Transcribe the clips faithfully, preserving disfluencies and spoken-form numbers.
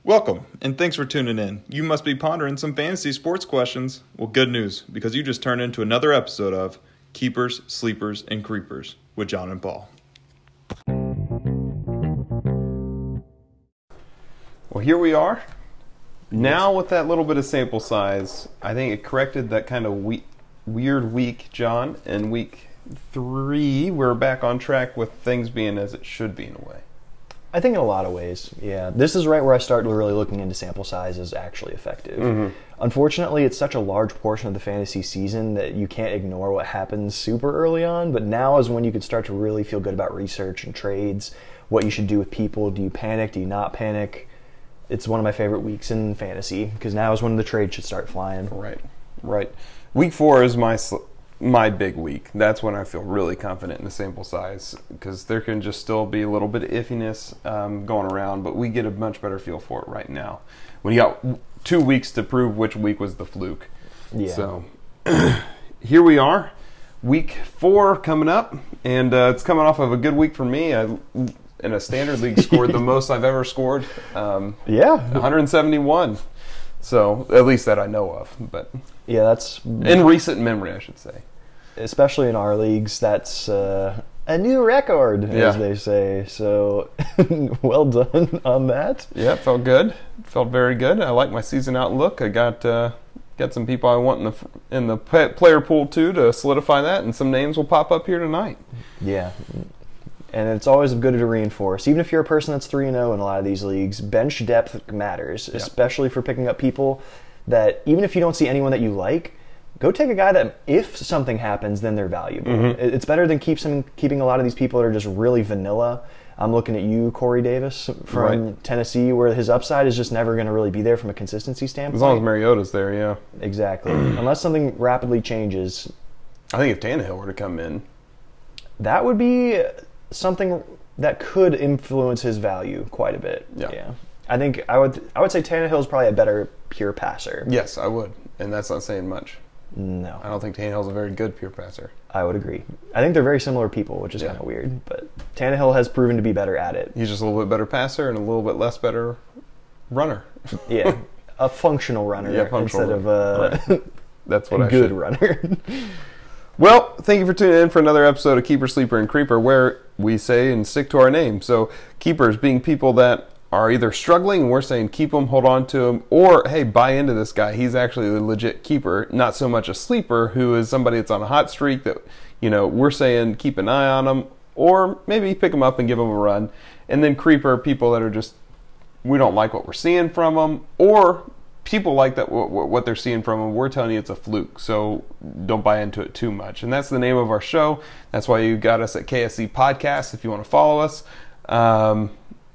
Welcome, and thanks for tuning in. You must be pondering some fantasy sports questions. Well, good news, because you just turned into another episode of Keepers, Sleepers, and Creepers with John and Paul. Well, here we are. Now with that little bit of sample size, I think it corrected that kind of we- weird week, John. And week three, we're back on track with things being as it should be in a way. I think in a lot of ways, yeah. This is right where I start really looking into sample size is actually effective. Mm-hmm. Unfortunately, it's such a large portion of the fantasy season that you can't ignore what happens super early on, but now is when you could start to really feel good about research and trades, what you should do with people. Do you panic? Do you not panic? It's one of my favorite weeks in fantasy because now is when the trade should start flying. Right, right. Week four is my sl- my big week. That's when I feel really confident in the sample size because there can just still be a little bit of iffiness um, going around, but we get a much better feel for it right now. When you got two weeks to prove which week was the fluke. Yeah. So here we are, week four coming up, and uh, it's coming off of a good week for me. I, in a standard league, scored the most I've ever scored. Um, yeah. one hundred seventy-one. So at least that I know of, but yeah, that's in recent memory, I should say. Especially in our leagues, that's uh, a new record, yeah. as they say. So, well done on that. Yeah, it felt good. It felt very good. I like my season outlook. I got uh, got some people I want in the in the player pool too to solidify that, and some names will pop up here tonight. Yeah, and it's always good to reinforce. Even if you're a person that's three and zero in a lot of these leagues, bench depth matters, yeah. especially for picking up people that even if you don't see anyone that you like. Go take a guy that, if something happens, then they're valuable. Mm-hmm. It's better than keep some, keeping a lot of these people that are just really vanilla. I'm looking at you, Corey Davis from right. Tennessee, where his upside is just never going to really be there from a consistency standpoint. As long as Mariota's there, yeah. Exactly. Unless something rapidly changes. I think if Tannehill were to come in. That would be something that could influence his value quite a bit. Yeah. yeah. I think I would I would say Tannehill is probably a better pure passer. Yes, I would. And that's not saying much. No. I don't think Tannehill's a very good pure passer. I would agree. I think they're very similar people, which is yeah. kind of weird. But Tannehill has proven to be better at it. He's just a little bit better passer and a little bit less better runner. yeah, a functional runner yeah, functional instead of a, right. That's what a I good should. runner. Well, thank you for tuning in for another episode of Keeper, Sleeper, and Creeper, where we say and stick to our name. So keepers being people that are either struggling and we're saying keep them, hold on to them, or hey, buy into this guy. He's actually a legit keeper, not so much a sleeper who is somebody that's on a hot streak that, you know, we're saying keep an eye on them, or maybe pick them up and give them a run. And then creeper, people that are just, we don't like what we're seeing from them, or people like that what they're seeing from them. We're telling you it's a fluke, so don't buy into it too much. And that's the name of our show. That's why you got us at K S C Podcast if you want to follow us. Um,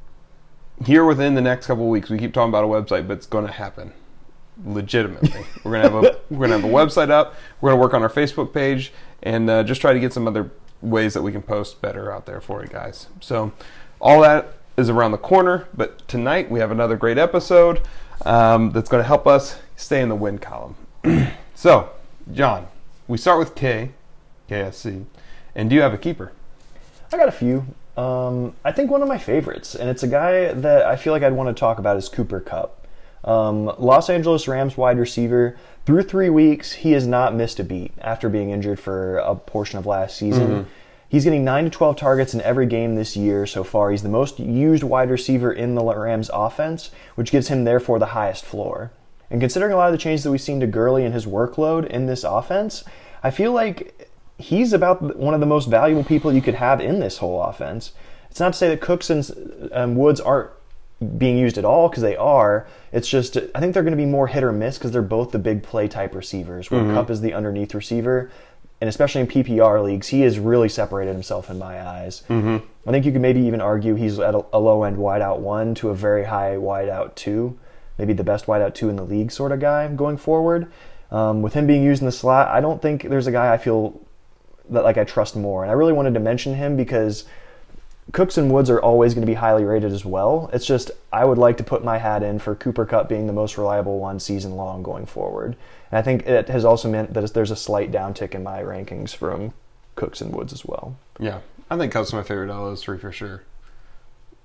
Here within the next couple of weeks, we keep talking about a website, but it's going to happen legitimately. We're going to have a we're going to have a website up. We're going to work on our Facebook page and uh, just try to get some other ways that we can post better out there for you guys. So all that is around the corner, but tonight we have another great episode um, that's going to help us stay in the win column. So, John, we start with K, K S C, and do you have a keeper? I got a few. Um, I think one of my favorites, and it's a guy that I feel like I'd want to talk about, is Cooper Kupp. Um, Los Angeles Rams wide receiver. Through three weeks, he has not missed a beat after being injured for a portion of last season. Mm-hmm. He's getting nine to twelve targets in every game this year so far. He's the most used wide receiver in the Rams offense, which gives him, therefore, the highest floor. And considering a lot of the changes that we've seen to Gurley and his workload in this offense, I feel like he's about one of the most valuable people you could have in this whole offense. It's not to say that Cooks and um, Woods aren't being used at all, because they are. It's just, I think they're going to be more hit or miss because they're both the big play type receivers, where mm-hmm. Kupp is the underneath receiver. And especially in P P R leagues, he has really separated himself in my eyes. Mm-hmm. I think you could maybe even argue he's at a, a low-end wideout one to a very high wideout two, maybe the best wideout two in the league sort of guy going forward. Um, with him being used in the slot, I don't think there's a guy I feel that like I trust more. And I really wanted to mention him because Cooks and Woods are always going to be highly rated as well. It's just I would like to put my hat in for Cooper Kupp being the most reliable one season long going forward. And I think it has also meant that there's a slight downtick in my rankings from Cooks and Woods as well. Yeah, I think Kupp's my favorite out of those three for sure.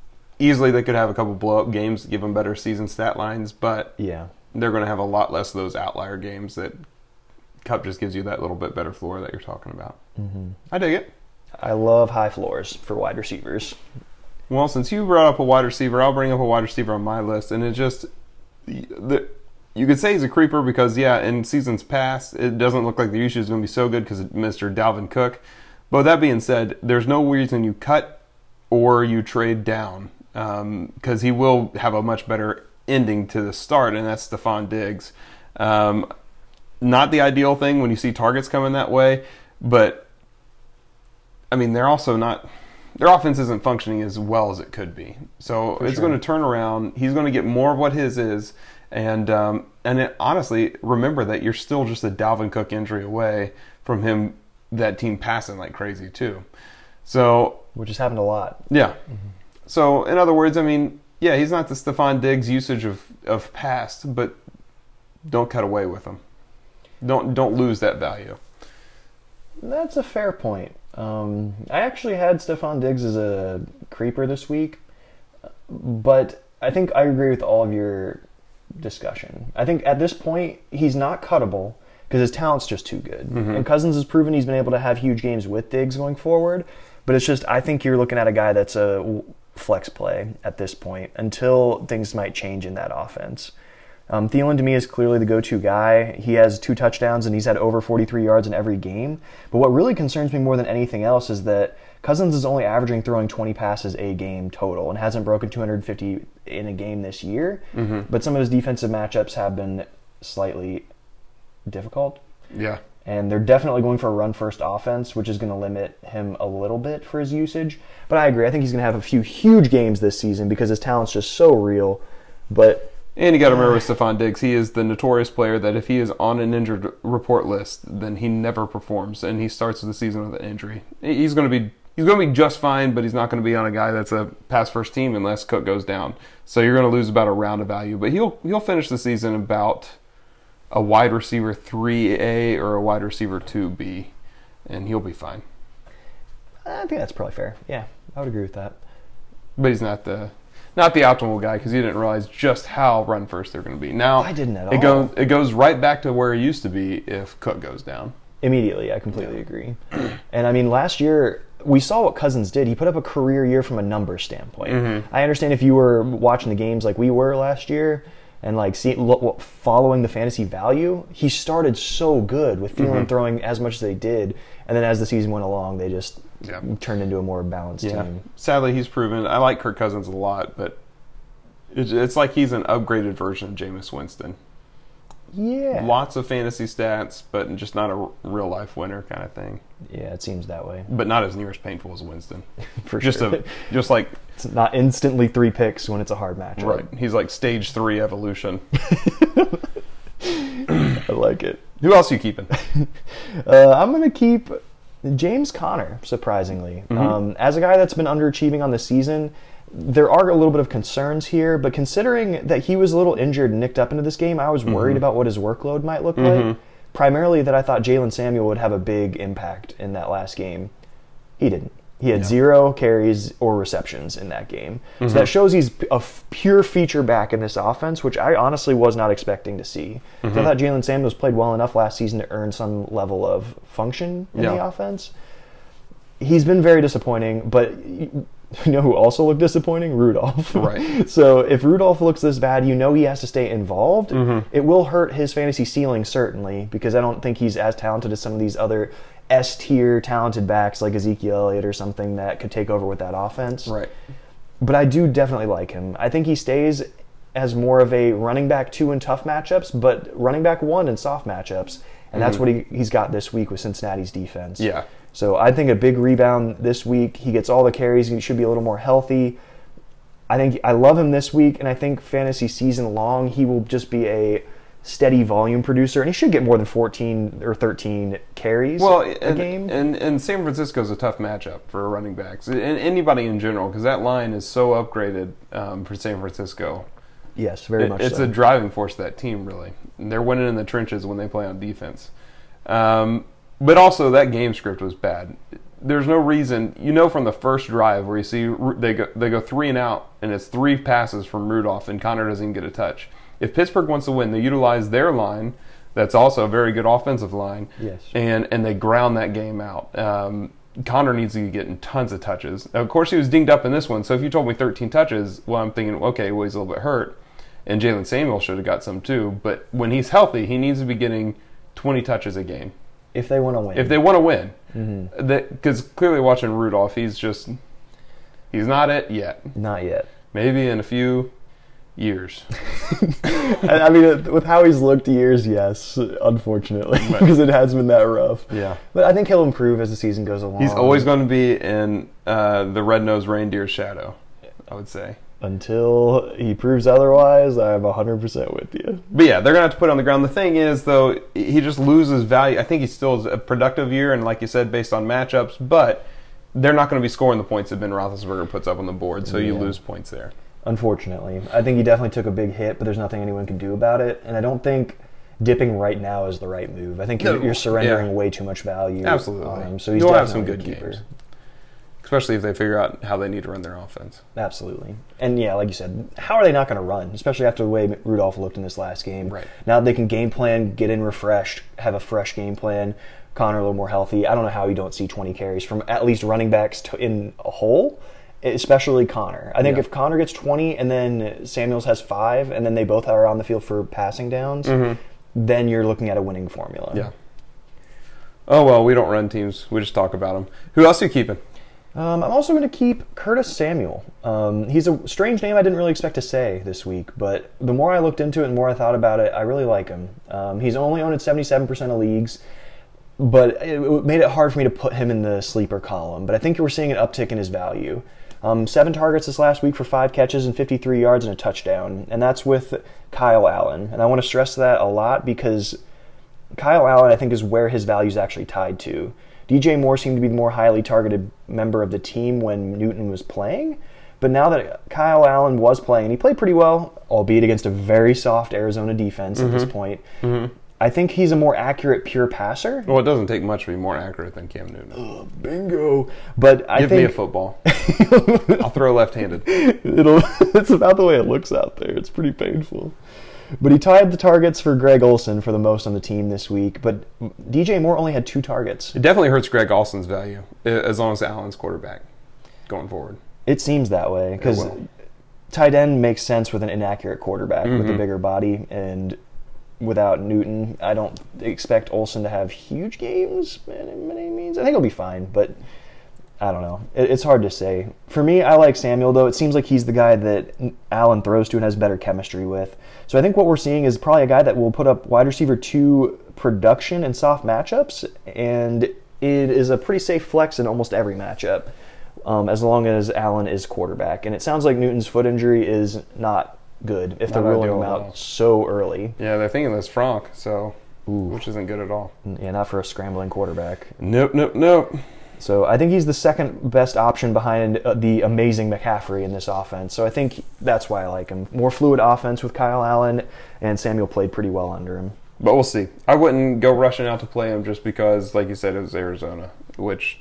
easily they could have a couple blow-up games, give them better season stat lines, but Yeah. they're going to have a lot less of those outlier games that Kupp just gives you that little bit better floor that you're talking about. Mm-hmm. I dig it. I love high floors for wide receivers. Well, since you brought up a wide receiver, I'll bring up a wide receiver on my list, and it just the, you could say he's a creeper because, yeah, in seasons past, it doesn't look like the usage is going to be so good because of Mister Dalvin Cook. But with that being said, there's no reason you cut or you trade down because um, he will have a much better ending to the start, and that's Stephon Diggs. Um, not the ideal thing when you see targets coming that way, but, I mean, they're also not... Their offense isn't functioning as well as it could be. So For it's sure. going to turn around. He's going to get more of what his is. And um, and it, honestly, remember that you're still just a Dalvin Cook injury away from him, that team passing like crazy too. So, Which has happened a lot. yeah. Mm-hmm. So, in other words, I mean, yeah, he's not the Stephon Diggs usage of, of past, but don't cut away with him. Don't don't lose that value. That's a fair point. Um, I actually had Stephon Diggs as a creeper this week, but I think I agree with all of your discussion. I think at this point, he's not cuttable because his talent's just too good. Mm-hmm. And Cousins has proven he's been able to have huge games with Diggs going forward, but it's just, I think you're looking at a guy that's a flex play at this point until things might change in that offense. Um, Thielen, to me, is clearly the go-to guy. He has two touchdowns, and he's had over forty-three yards in every game. But what really concerns me more than anything else is that Cousins is only averaging throwing twenty passes a game total and hasn't broken two hundred fifty in a game this year. Mm-hmm. But some of his defensive matchups have been slightly difficult. Yeah. And they're definitely going for a run-first offense, which is going to limit him a little bit for his usage. But I agree. I think he's going to have a few huge games this season because his talent's just so real. But... And you got to remember with Stephon Diggs, he is the notorious player that if he is on an injured report list, then he never performs, and he starts the season with an injury. He's going to be he's going to be just fine, but he's not going to be on a guy that's a pass first team unless Cook goes down. So you're going to lose about a round of value, but he'll he'll finish the season about a wide receiver three A or a wide receiver two B, and he'll be fine. I think that's probably fair. Yeah, I would agree with that. But he's not the not the optimal guy because you didn't realize just how run first they're going to be. Now I didn't at it all. goes it goes right back to where it used to be if Cook goes down. Immediately, I completely agree. And I mean, last year we saw what Cousins did. He put up a career year from a numbers standpoint. Mm-hmm. I understand if you were watching the games like we were last year and like see, lo- following the fantasy value, he started so good with Thielen Mm-hmm. throwing as much as they did, and then as the season went along, they just Yeah. turned into a more balanced Yeah. team. Sadly, he's proven. I like Kirk Cousins a lot, but it's, it's like he's an upgraded version of Jameis Winston. Yeah. Lots of fantasy stats, but just not a real life winner kind of thing. Yeah, it seems that way. But not as near as painful as Winston. For just sure. a just like It's not instantly three picks when it's a hard matchup. right. He's like stage three evolution. I like it. Who else are you keeping? Uh, I'm going to keep James Conner, surprisingly. Mm-hmm. Um, as a guy that's been underachieving on the season, there are a little bit of concerns here, but considering that he was a little injured and nicked up into this game, I was worried Mm-hmm. about what his workload might look like. Primarily that I thought Jalen Samuel would have a big impact in that last game. He didn't. He had Yeah. zero carries or receptions in that game. So that shows he's a f- pure feature back in this offense, which I honestly was not expecting to see. So I thought Jalen Samuels played well enough last season to earn some level of function in the Yeah. offense. He's been very disappointing, but you know who also looked disappointing? Rudolph. Right. So if Rudolph looks this bad, you know he has to stay involved. Mm-hmm. It will hurt his fantasy ceiling, certainly, because I don't think he's as talented as some of these other S-tier talented backs like Ezekiel Elliott or something that could take over with that offense. Right. But I do definitely like him. I think he stays as more of a running back two in tough matchups, but running back one in soft matchups. And that's what he, he's got this week with Cincinnati's defense. Yeah. So I think a big rebound this week. He gets all the carries. He should be a little more healthy. I think I love him this week, and I think fantasy season long he will just be a steady volume producer, and he should get more than fourteen or thirteen carries Well, a and, game. and and San Francisco's a tough matchup for running backs and anybody in general because that line is so upgraded um, for San Francisco. Yes, very It- much it's so. a driving force of that team, really. And they're winning in the trenches when they play on defense. Um, but also, that game script was bad. there's no reason. You know from the first drive where you see they go, they go three and out, and it's three passes from Rudolph, and Connor doesn't even get a touch. If Pittsburgh wants to win, they utilize their line. That's also a very good offensive line. Yes. And and they ground that game out. Um, Connor needs to be getting tons of touches. Of course, he was dinged up in this one, so if you told me thirteen touches, well, I'm thinking, okay, well, he's a little bit hurt. And Jalen Samuel should have got some too. But when he's healthy, he needs to be getting twenty touches a game. If they want to win. If they want to win. Mm-hmm. Because clearly watching Rudolph, he's just, he's not it yet. Not yet. Maybe in a few years. I mean, with how he's looked years, yes, unfortunately, Right. because it has been that rough. Yeah. But I think he'll improve as the season goes along. He's always going to be in uh, the red-nosed reindeer's shadow, I would say. Until he proves otherwise, I'm one hundred percent with you. But yeah, they're going to have to put it on the ground. The thing is, though, he just loses value. I think he still is a productive year, and like you said, based on matchups, but they're not going to be scoring the points that Ben Roethlisberger puts up on the board, so you Yeah. lose points there. Unfortunately. I think he definitely took a big hit, but there's nothing anyone can do about it. And I don't think dipping right now is the right move. I think No, you're, you're surrendering yeah. way too much value. Absolutely. Um, so he's You'll have definitely some a good keeper. games. Especially if they figure out how they need to run their offense. Absolutely. And yeah, like you said, how are they not going to run? Especially after the way Rudolph looked in this last game. Right. Now they can game plan, get in refreshed, have a fresh game plan. Connor a little more healthy. I don't know how you don't see twenty carries from at least running backs to, in a whole, especially Connor. I think Yeah. if Connor gets twenty and then Samuels has five and then they both are on the field for passing downs, Mm-hmm. then you're looking at a winning formula. Yeah. Oh, well, we don't run teams. We just talk about them. Who else are you keeping? Um, I'm also going to keep Curtis Samuel. Um, he's a strange name I didn't really expect to say this week, but the more I looked into it and the more I thought about it, I really like him. Um, he's only owned in seventy-seven percent of leagues, but it, it made it hard for me to put him in the sleeper column. But I think we're seeing an uptick in his value. Um, seven targets this last week for five catches and fifty-three yards and a touchdown, and that's with Kyle Allen. And I want to stress that a lot because Kyle Allen, I think, is where his value is actually tied to. D J Moore seemed to be the more highly targeted member of the team when Newton was playing. But now that Kyle Allen was playing, and he played pretty well, albeit against a very soft Arizona defense Mm-hmm. at this point, mm-hmm. I think he's a more accurate pure passer. Well, it doesn't take much to be more accurate than Cam Newton. Uh, bingo. But I Give think me a football. I'll throw left-handed. it'll, it's about the way it looks out there. It's pretty painful. But he tied the targets for Greg Olsen for the most on the team this week. But D J Moore only had two targets. It definitely hurts Greg Olsen's value as long as Allen's quarterback going forward. It seems that way because will. tight end makes sense with an inaccurate quarterback with a Mm-hmm. bigger body, and without Newton, I don't expect Olsen to have huge games by any means. I think he'll be fine, but I don't know. It, it's hard to say. For me, I like Samuel, though. It seems like he's the guy that Allen throws to and has better chemistry with. So I think what we're seeing is probably a guy that will put up wide receiver two production in soft matchups, and it is a pretty safe flex in almost every matchup. Um, as long as Allen is quarterback. And it sounds like Newton's foot injury is not good if they're Not ruling ideal him at all. out so early. Yeah, they're thinking this Frank, so which isn't good at all. Yeah, not for a scrambling quarterback. Nope, nope, nope. So I think he's the second best option behind uh, the amazing McCaffrey in this offense. So I think that's why I like him. More fluid offense with Kyle Allen, and Samuel played pretty well under him. But we'll see. I wouldn't go rushing out to play him just because, like you said, it was Arizona, which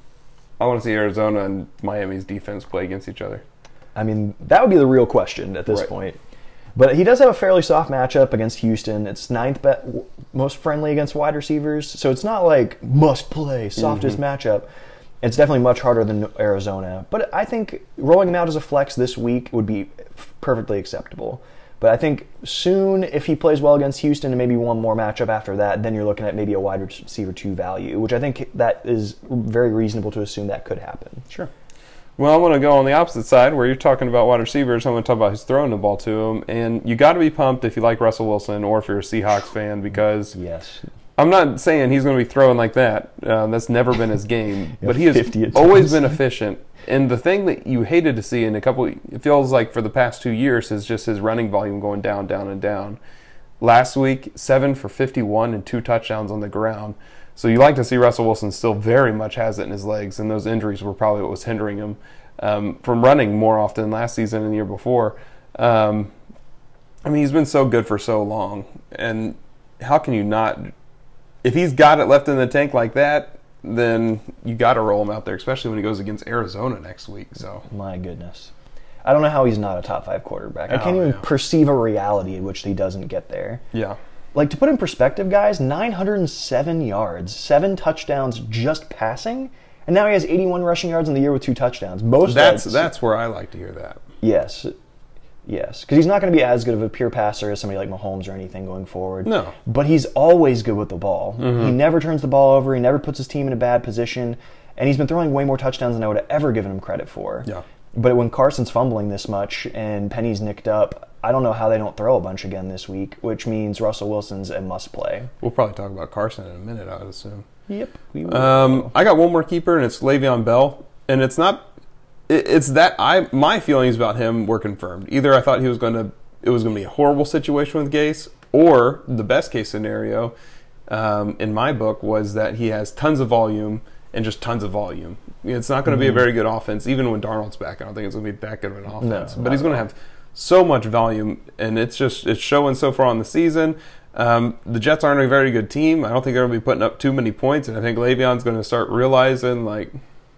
I want to see Arizona and Miami's defense play against each other. I mean, that would be the real question at this Right. point. But he does have a fairly soft matchup against Houston. It's ninth be- most friendly against wide receivers. So it's not like must play, softest Mm-hmm. matchup. It's definitely much harder than Arizona. But I think rolling him out as a flex this week would be f- perfectly acceptable. But I think soon, if he plays well against Houston and maybe one more matchup after that, then you're looking at maybe a wide receiver two value, which I think that is very reasonable to assume that could happen. Sure. Well, I want to go on the opposite side where you're talking about wide receivers. I'm going to talk about who's throwing the ball to him. And you got to be pumped if you like Russell Wilson or if you're a Seahawks fan because Yes. I'm not saying he's going to be throwing like that. Uh, that's never been his game. But he has fifty attempts. always been efficient. And the thing that you hated to see in a couple, it feels like for the past two years, is just his running volume going down, down, and down. Last week, seven for fifty-one and two touchdowns on the ground. So you like to see Russell Wilson still very much has it in his legs, and those injuries were probably what was hindering him um, from running more often last season and the year before. Um, I mean, he's been so good for so long, and how can you not? If he's got it left in the tank like that, then you got to roll him out there, especially when he goes against Arizona next week. So My goodness. I don't know how he's not a top five quarterback. I can't Oh, even yeah. perceive a reality in which he doesn't get there. yeah, Like, to put in perspective, guys, nine hundred seven yards, seven touchdowns just passing, and now he has eighty-one rushing yards in the year with two touchdowns. Most that's that's, that's where I like to hear that. yes, yes, because he's not going to be as good of a pure passer as somebody like Mahomes or anything going forward. No. But he's always good with the ball. Mm-hmm. He never turns the ball over. He never puts his team in a bad position, and he's been throwing way more touchdowns than I would have ever given him credit for. Yeah. But when Carson's fumbling this much and Penny's nicked up, I don't know how they don't throw a bunch again this week, which means Russell Wilson's a must-play. We'll probably talk about Carson in a minute, I would assume. Yep. We will. Um, I got one more keeper, and it's Le'Veon Bell, and it's not. it- It's that I my feelings about him were confirmed. Either I thought he was going to, it was going to be a horrible situation with Gase, or the best case scenario, um, in my book, was that he has tons of volume and just tons of volume. It's not going to be a very good offense, even when Darnold's back. I don't think it's going to be that good of an offense, No, but he's not going to at have so much volume, and it's just it's showing so far on the season. Um, the Jets aren't a very good team. I don't think they're going to be putting up too many points, and I think Le'Veon's going to start realizing like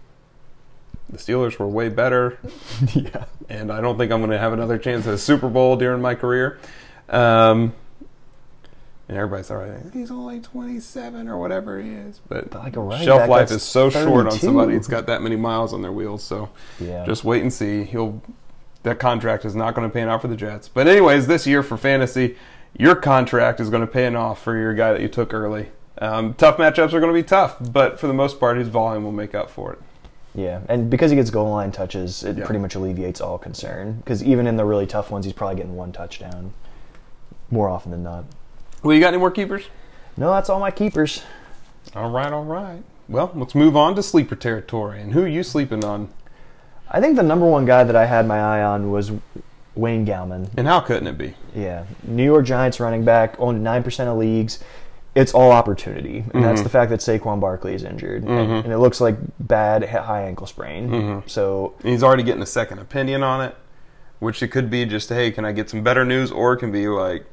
the Steelers were way better, yeah. and I don't think I'm going to have another chance at a Super Bowl during my career. Um, and everybody's all right. He's only twenty-seven or whatever he is, but, But like a running shelf back, life that's is so short on thirty-two. somebody that's got that many miles on their wheels. So Yeah. just wait and see. He'll that contract is not going to pan out for the Jets. But anyways, this year for fantasy, your contract is going to pay off for your guy that you took early. Um, tough matchups are going to be tough, but for the most part, his volume will make up for it. Yeah, and because he gets goal line touches, it Yeah. pretty much alleviates all concern. Because even in the really tough ones, he's probably getting one touchdown more often than not. Well, you got any more keepers? No, that's all my keepers. All right, all right. Well, let's move on to sleeper territory. And who are you sleeping on? I think the number one guy that I had my eye on was Wayne Gallman. And how couldn't it be? Yeah, New York Giants running back, owned nine percent of leagues. It's all opportunity, and that's the fact that Saquon Barkley is injured, and, and it looks like bad high ankle sprain. So And he's already getting a second opinion on it, which it could be just, hey, can I get some better news? Or it can be like,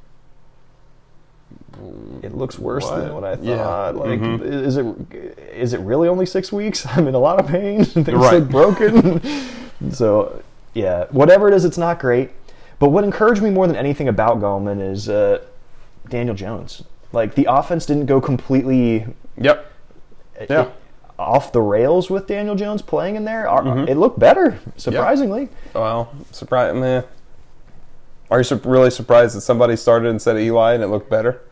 it looks worse What? than what I thought. Yeah. Like, Mhm. is it is it really only six weeks? I'm in a lot of pain. Things Right. look broken. So, yeah, whatever it is, it's not great. But what encouraged me more than anything about Gallman is uh, Daniel Jones. Like, the offense didn't go completely yep. Yeah. off the rails with Daniel Jones playing in there. Our- Mhm. It looked better, surprisingly. Well, surprise, man. Are you sur- really surprised that somebody started instead of Eli and it looked better?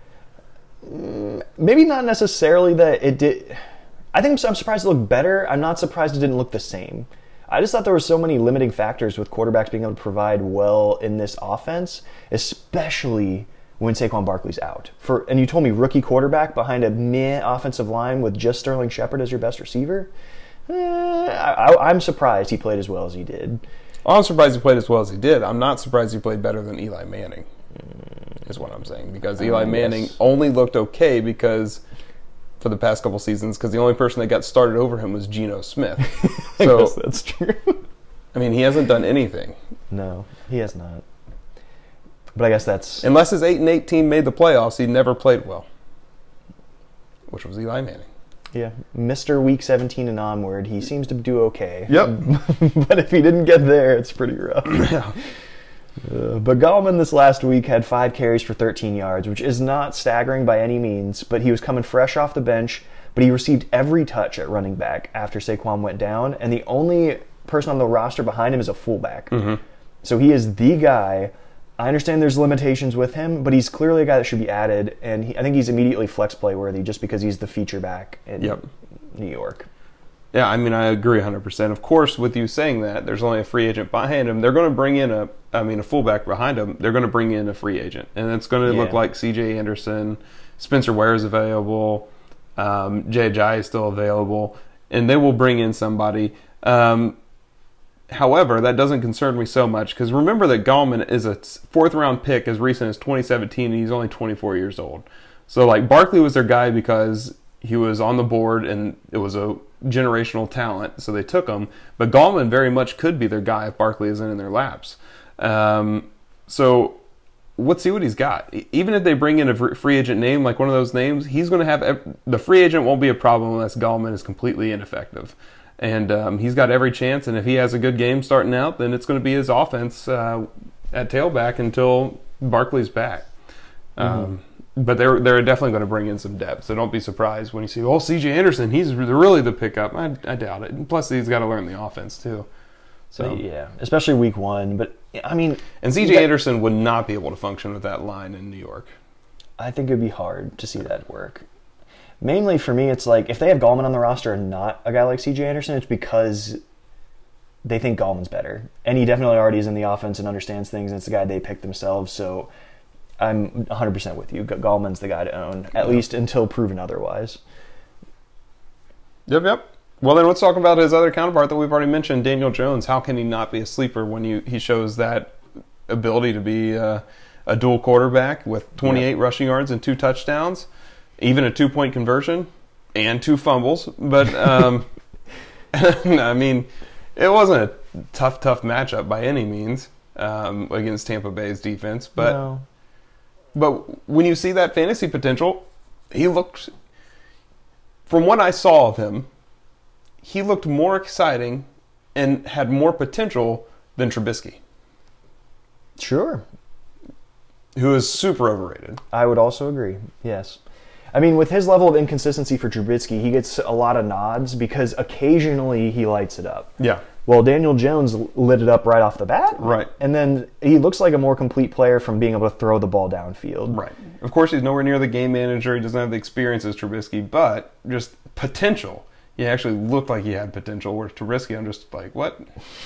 Maybe not necessarily that it did. I think I'm, I'm surprised it looked better. I'm not surprised it didn't look the same. I just thought there were so many limiting factors with quarterbacks being able to provide well in this offense, especially when Saquon Barkley's out. For and you told me rookie quarterback behind a meh offensive line with just Sterling Shepard as your best receiver. Eh, I, I, I'm surprised he played as well as he did. I'm surprised he played as well as he did. I'm not surprised he played better than Eli Manning, is what I'm saying. Because Eli Uh, Manning yes. only looked okay because for the past couple seasons, because the only person that got started over him was Geno Smith. I So, guess that's true. I mean, he hasn't done anything. No, he has not. But I guess that's Unless his eight and eight team made the playoffs, he never played well, which was Eli Manning. yeah, Mister Week seventeen and onward. He seems to do okay. Yep. But if he didn't get there, it's pretty rough. Uh, but Gallman this last week had five carries for thirteen yards, which is not staggering by any means, but he was coming fresh off the bench, but he received every touch at running back after Saquon went down, and the only person on the roster behind him is a fullback. So he is the guy. I understand there's limitations with him, but he's clearly a guy that should be added, and he, I think he's immediately flex play worthy just because he's the feature back in Yep. New York. Yeah, I mean, I agree one hundred percent. Of course, with you saying that, there's only a free agent behind him. They're going to bring in a, I mean, a fullback behind him. They're going to bring in a free agent. And it's going to look Yeah. like C J Anderson, Spencer Ware is available, um, Jay Ajayi is still available, and they will bring in somebody. Um, however, that doesn't concern me so much because remember that Gallman is a fourth round pick as recent as twenty seventeen, and he's only twenty-four years old. So, like, Barkley was their guy because he was on the board and it was a generational talent, so they took him. But Gallman very much could be their guy if Barkley isn't in their laps. Um, so let's see what he's got. Even if they bring in a free agent name, like one of those names, he's going to have the free agent won't be a problem unless Gallman is completely ineffective. And um, he's got every chance. And if he has a good game starting out, then it's going to be his offense uh, at tailback until Barkley's back. Mm-hmm. Um, but they're they're definitely going to bring in some depth. So don't be surprised when you see, oh, C J Anderson, he's really the pickup. I, I doubt it. And plus, he's got to learn the offense too. So yeah, especially week one. But I mean, and C J that, Anderson would not be able to function with that line in New York. I think it'd be hard to see that work. Mainly for me, it's like if they have Gallman on the roster and not a guy like C J Anderson, it's because they think Gallman's better, and he definitely already is in the offense and understands things. And it's the guy they picked themselves. So I'm one hundred percent with you. Gallman's the guy to own, at yeah. least until proven otherwise. Yep, yep. Well, then let's talk about his other counterpart that we've already mentioned, Daniel Jones. How can he not be a sleeper when you, he shows that ability to be uh, a dual quarterback with twenty-eight yep. rushing yards and two touchdowns, even a two-point conversion and two fumbles? But, um, I mean, it wasn't a tough, tough matchup by any means um, against Tampa Bay's defense. But, no. but when you see that fantasy potential, he looked, from what I saw of him, he looked more exciting and had more potential than Trubisky. Sure. Who is super overrated. I would also agree, yes. I mean, with his level of inconsistency for Trubisky, he gets a lot of nods because occasionally he lights it up. Yeah. Well, Daniel Jones lit it up right off the bat. Right. And then he looks like a more complete player from being able to throw the ball downfield. Right. Of course, he's nowhere near the game manager. He doesn't have the experience as Trubisky, but just potential. He actually looked like he had potential, whereas Trubisky, I'm just like, what?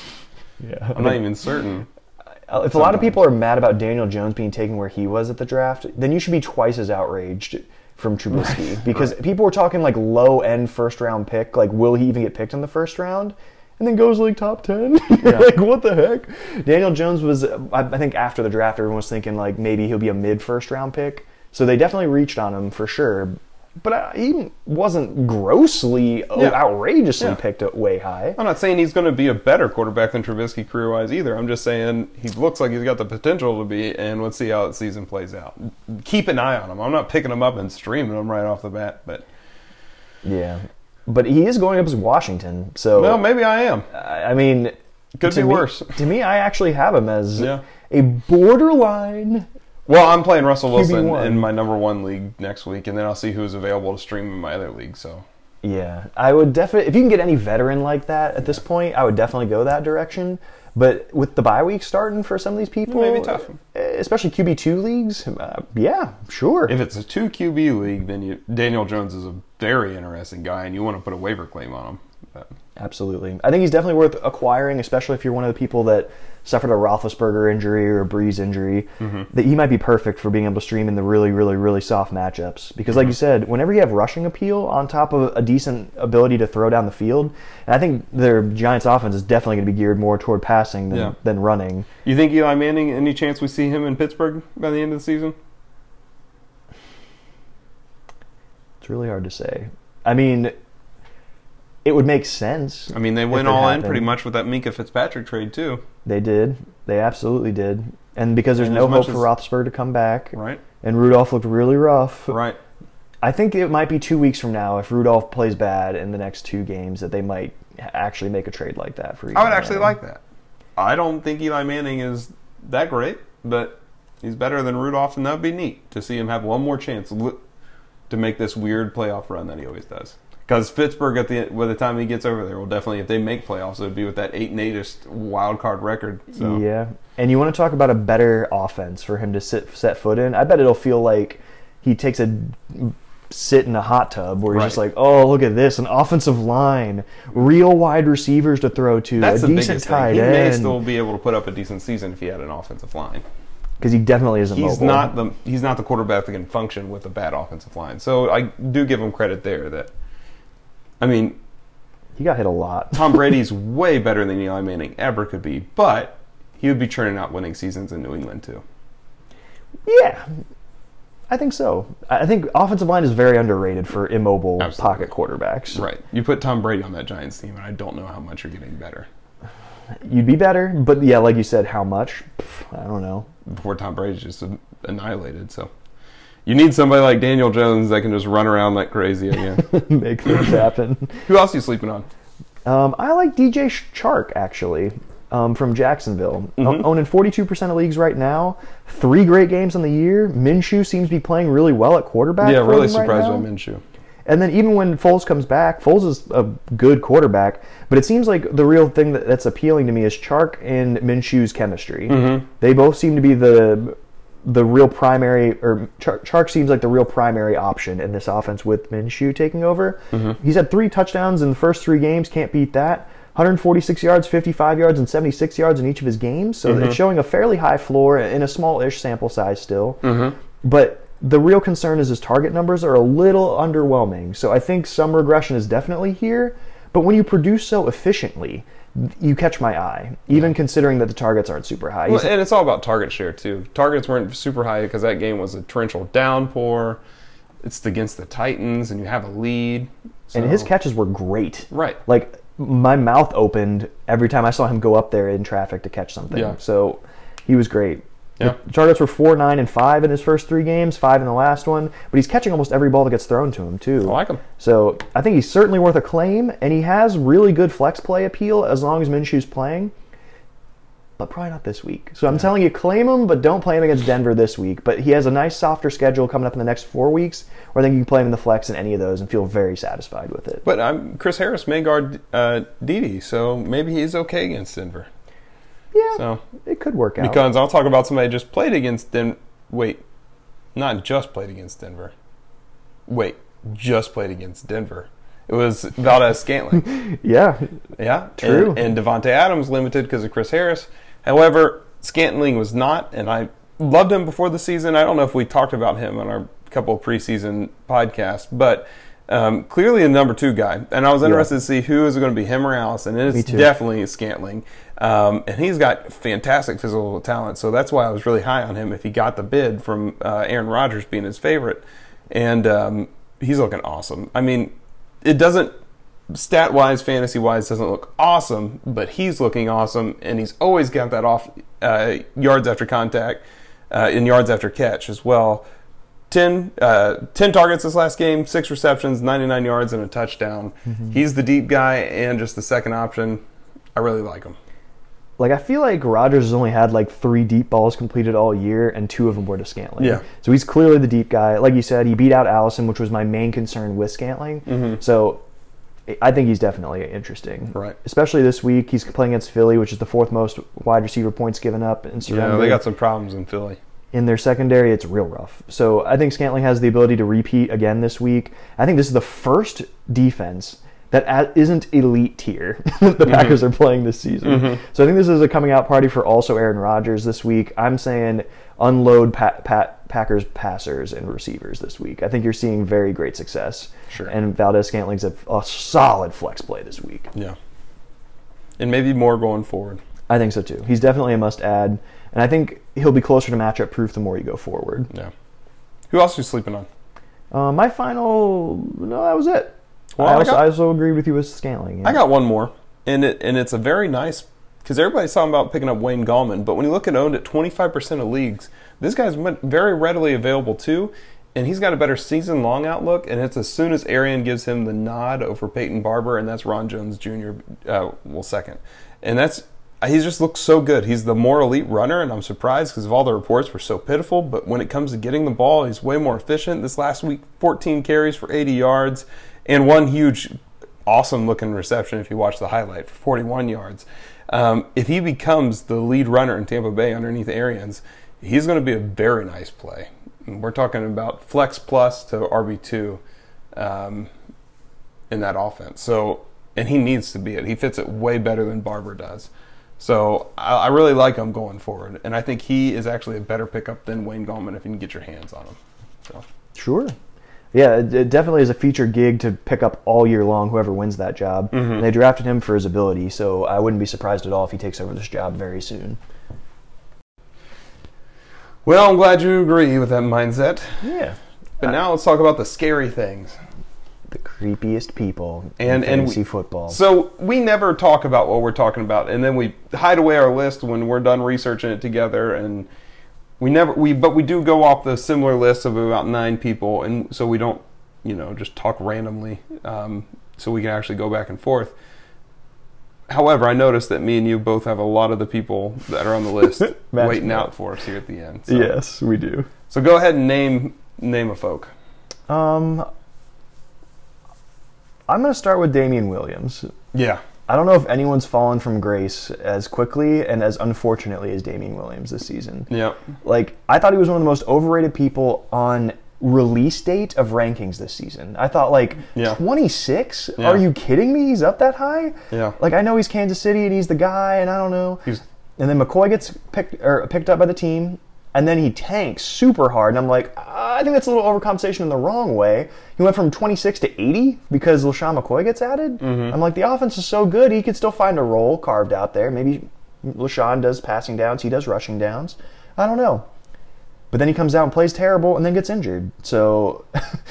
Yeah, I'm I mean, not even certain. If sometimes. A lot of people are mad about Daniel Jones being taken where he was at the draft, then you should be twice as outraged from Trubisky. Right. Because right. people were talking like low-end first-round pick, like will he even get picked in the first round? And then goes like top ten. You're yeah. like, what the heck? Daniel Jones was, I think after the draft, everyone was thinking like maybe he'll be a mid-first-round pick. So they definitely reached on him for sure. But he wasn't grossly, yeah. outrageously yeah. picked up way high. I'm not saying he's going to be a better quarterback than Trubisky career-wise either. I'm just saying he looks like he's got the potential to be, and let's see how the season plays out. Keep an eye on him. I'm not picking him up and streaming him right off the bat, but yeah. But he is going up as Washington, so well, maybe I am. I mean, could be me, worse. To me, I actually have him as yeah. a borderline. Well, I'm playing Russell Wilson in my number one league next week, and then I'll see who's available to stream in my other league. So, yeah, I would definitely, if you can get any veteran like that at this point, I would definitely go that direction. But with the bye week starting for some of these people, it may be tough, especially Q B two leagues. Uh, yeah, sure. If it's a two Q B league, then you, Daniel Jones is a very interesting guy, and you want to put a waiver claim on him. But. Absolutely. I think he's definitely worth acquiring, especially if you're one of the people that suffered a Roethlisberger injury or a Breeze injury, mm-hmm. that he might be perfect for being able to stream in the really, really, really soft matchups. Because like mm-hmm. you said, whenever you have rushing appeal on top of a decent ability to throw down the field, and I think their Giants offense is definitely going to be geared more toward passing than, yeah. than running. You think Eli Manning, any chance we see him in Pittsburgh by the end of the season? It's really hard to say. I mean, it would make sense. I mean, they went all happened. in pretty much with that Minka Fitzpatrick trade, too. They did. They absolutely did. And because there's and no hope for Roethlisberger to come back. Right. And Rudolph looked really rough. Right. I think it might be two weeks from now, if Rudolph plays bad in the next two games, that they might actually make a trade like that for Eli I would actually Manning. like that. I don't think Eli Manning is that great, but he's better than Rudolph, and that would be neat to see him have one more chance to make this weird playoff run that he always does. Because Pittsburgh, at the by the time he gets over there, will definitely, if they make playoffs, it would be with that eight and eightest wild card record. So. Yeah, and you want to talk about a better offense for him to sit set foot in. I bet it'll feel like he takes a sit in a hot tub where he's right. just like, oh, look at this, an offensive line, real wide receivers to throw to, That's a the decent tight thing. He end. may still be able to put up a decent season if he had an offensive line. Because he definitely isn't he's mobile. Not the, he's not the quarterback that can function with a bad offensive line. So I do give him credit there that, I mean, he got hit a lot. Tom Brady's way better than Eli Manning ever could be, but he would be churning out winning seasons in New England too. Yeah, I think so. I think offensive line is very underrated for immobile Absolutely. pocket quarterbacks. Right. You put Tom Brady on that Giants team, and I don't know how much you're getting better. You'd be better, but yeah, like you said, how much? Pff, I don't know. Before Tom Brady's just annihilated, so you need somebody like Daniel Jones that can just run around like crazy again. Make things happen. Who else are you sleeping on? Um, I like D J Chark, actually, um, from Jacksonville. Mm-hmm. O- owning forty-two percent of leagues right now. Three great games on the year. Minshew seems to be playing really well at quarterback. Yeah, for really them right surprised now. by Minshew. And then even when Foles comes back, Foles is a good quarterback, but it seems like the real thing that, that's appealing to me is Chark and Minshew's chemistry. Mm-hmm. They both seem to be the the real primary, or Char- Chark seems like the real primary option in this offense with Minshew taking over. Mm-hmm. He's had three touchdowns in the first three games, can't beat that. one hundred forty-six yards, fifty-five yards, and seventy-six yards in each of his games, so Mm-hmm. it's showing a fairly high floor in a small-ish sample size still. Mm-hmm. But the real concern is his target numbers are a little underwhelming. So I think some regression is definitely here. But when you produce so efficiently, you catch my eye, even considering that the targets aren't super high. Well, He's- and it's all about target share, too. Targets weren't super high because that game was a torrential downpour. It's against the Titans, and you have a lead. So. and his catches were great. Right. Like, my mouth opened every time I saw him go up there in traffic to catch something. Yeah. So he was great. Yeah. The targets were four, nine, and five in his first three games, five in the last one. But he's catching almost every ball that gets thrown to him, too. I like him. So I think he's certainly worth a claim, and he has really good flex play appeal as long as Minshew's playing. But probably not this week. So I'm telling you, claim him, but don't play him against Denver this week. But he has a nice, softer schedule coming up in the next four weeks, where I think you can play him in the flex in any of those and feel very satisfied with it. But um, Chris Harris may guard uh, Dede, so maybe he's okay against Denver. Yeah, So it could work out. because I'll talk about somebody who just played against Denver. Wait, not just played against Denver. Wait, just played against Denver. It was Valdez Scantling. Yeah, Yeah, True. And, and Devontae Adams limited because of Chris Harris. However, Scantling was not, and I loved him before the season. I don't know if we talked about him on our couple of preseason podcasts, but um, clearly a number two guy. And I was interested Yeah. to see who is going to be him or Allison, and Me it's too. definitely Scantling. Um, and he's got fantastic physical talent, so that's why I was really high on him if he got the bid from uh, Aaron Rodgers being his favorite. And um, he's looking awesome. I mean, it doesn't, stat-wise, fantasy-wise, doesn't look awesome, but he's looking awesome, and he's always got that off uh, yards after contact uh, and yards after catch as well. ten, uh, ten targets this last game, six receptions, ninety-nine yards, and a touchdown. Mm-hmm. He's the deep guy and just the second option. I really like him. like I feel like Rodgers has only had like three deep balls completed all year, and two of them were to Scantling. Yeah. So he's clearly the deep guy. Like you said, he beat out Allison, which was my main concern with Scantling. Mm-hmm. So I think he's definitely interesting. Right. Especially this week, he's playing against Philly, which is the fourth most wide receiver points given up in Yeah, surrender. they got some problems in Philly. In their secondary, it's real rough. So I think Scantling has the ability to repeat again this week. I think this is the first defense that a- isn't elite tier that the Packers are playing this season. Mm-hmm. So I think this is a coming out party for also Aaron Rodgers this week. I'm saying unload Pat, Pat, Packers passers and receivers this week. I think you're seeing very great success. Sure. And Valdez Scantling's a, a solid flex play this week. Yeah. And maybe more going forward. I think so too. He's definitely a must add. And I think he'll be closer to matchup proof the more you go forward. Yeah. Who else are you sleeping on? Uh, my final, no, that was it. Well, I, I also, got- I also agreed with you with Scantling. Yeah. I got one more, and it and it's a very nice, because everybody's talking about picking up Wayne Gallman, but when you look at owned at twenty-five percent of leagues, this guy's very readily available too, and he's got a better season-long outlook, and it's as soon as Arian gives him the nod over Peyton Barber, and that's Ron Jones Junior, uh, well, second. And that's, he just looks so good. He's the more elite runner, and I'm surprised because of all the reports were so pitiful, but when it comes to getting the ball, he's way more efficient. This last week, fourteen carries for eighty yards, and one huge awesome looking reception if you watch the highlight for forty-one yards. Um, if he becomes the lead runner in Tampa Bay underneath Arians, he's going to be a very nice play. And we're talking about flex plus to R B two um, in that offense. So, and he needs to be it. He fits it way better than Barber does. So I, I really like him going forward, and I think he is actually a better pickup than Wayne Gallman if you can get your hands on him. So. Sure. Yeah, it, it definitely is a feature gig to pick up all year long, whoever wins that job. Mm-hmm. And they drafted him for his ability, so I wouldn't be surprised at all if he takes over this job very soon. Well, I'm glad you agree with that mindset. Yeah. But now let's talk about the scary things. The creepiest people and, in and fantasy we, football. So we never talk about what we're talking about, and then we hide away our list when we're done researching it together, and we never we but we do go off the similar list of about nine people, and so we don't, you know, just talk randomly, um, so we can actually go back and forth. However, I noticed that me and you both have a lot of the people that are on the list waiting out for us here at the end. So. Yes, we do. So go ahead and name name a folk. Um, I'm going to start with Damian Williams. Yeah. I don't know if anyone's fallen from grace as quickly and as unfortunately as Damian Williams this season. Yeah. Like, I thought he was one of the most overrated people on release date of rankings this season. I thought, like, yeah. twenty-six? Yeah. Are you kidding me? He's up that high? Yeah. Like, I know he's Kansas City and he's the guy, and I don't know. He's... And then McCoy gets picked or picked up by the team, and then he tanks super hard, and I'm like, I think that's a little overcompensation in the wrong way. He went from twenty-six to eighty because LaShawn McCoy gets added. Mm-hmm. I'm like, the offense is so good, he could still find a role carved out there. Maybe LaShawn does passing downs, he does rushing downs. I don't know. But then he comes out and plays terrible and then gets injured. So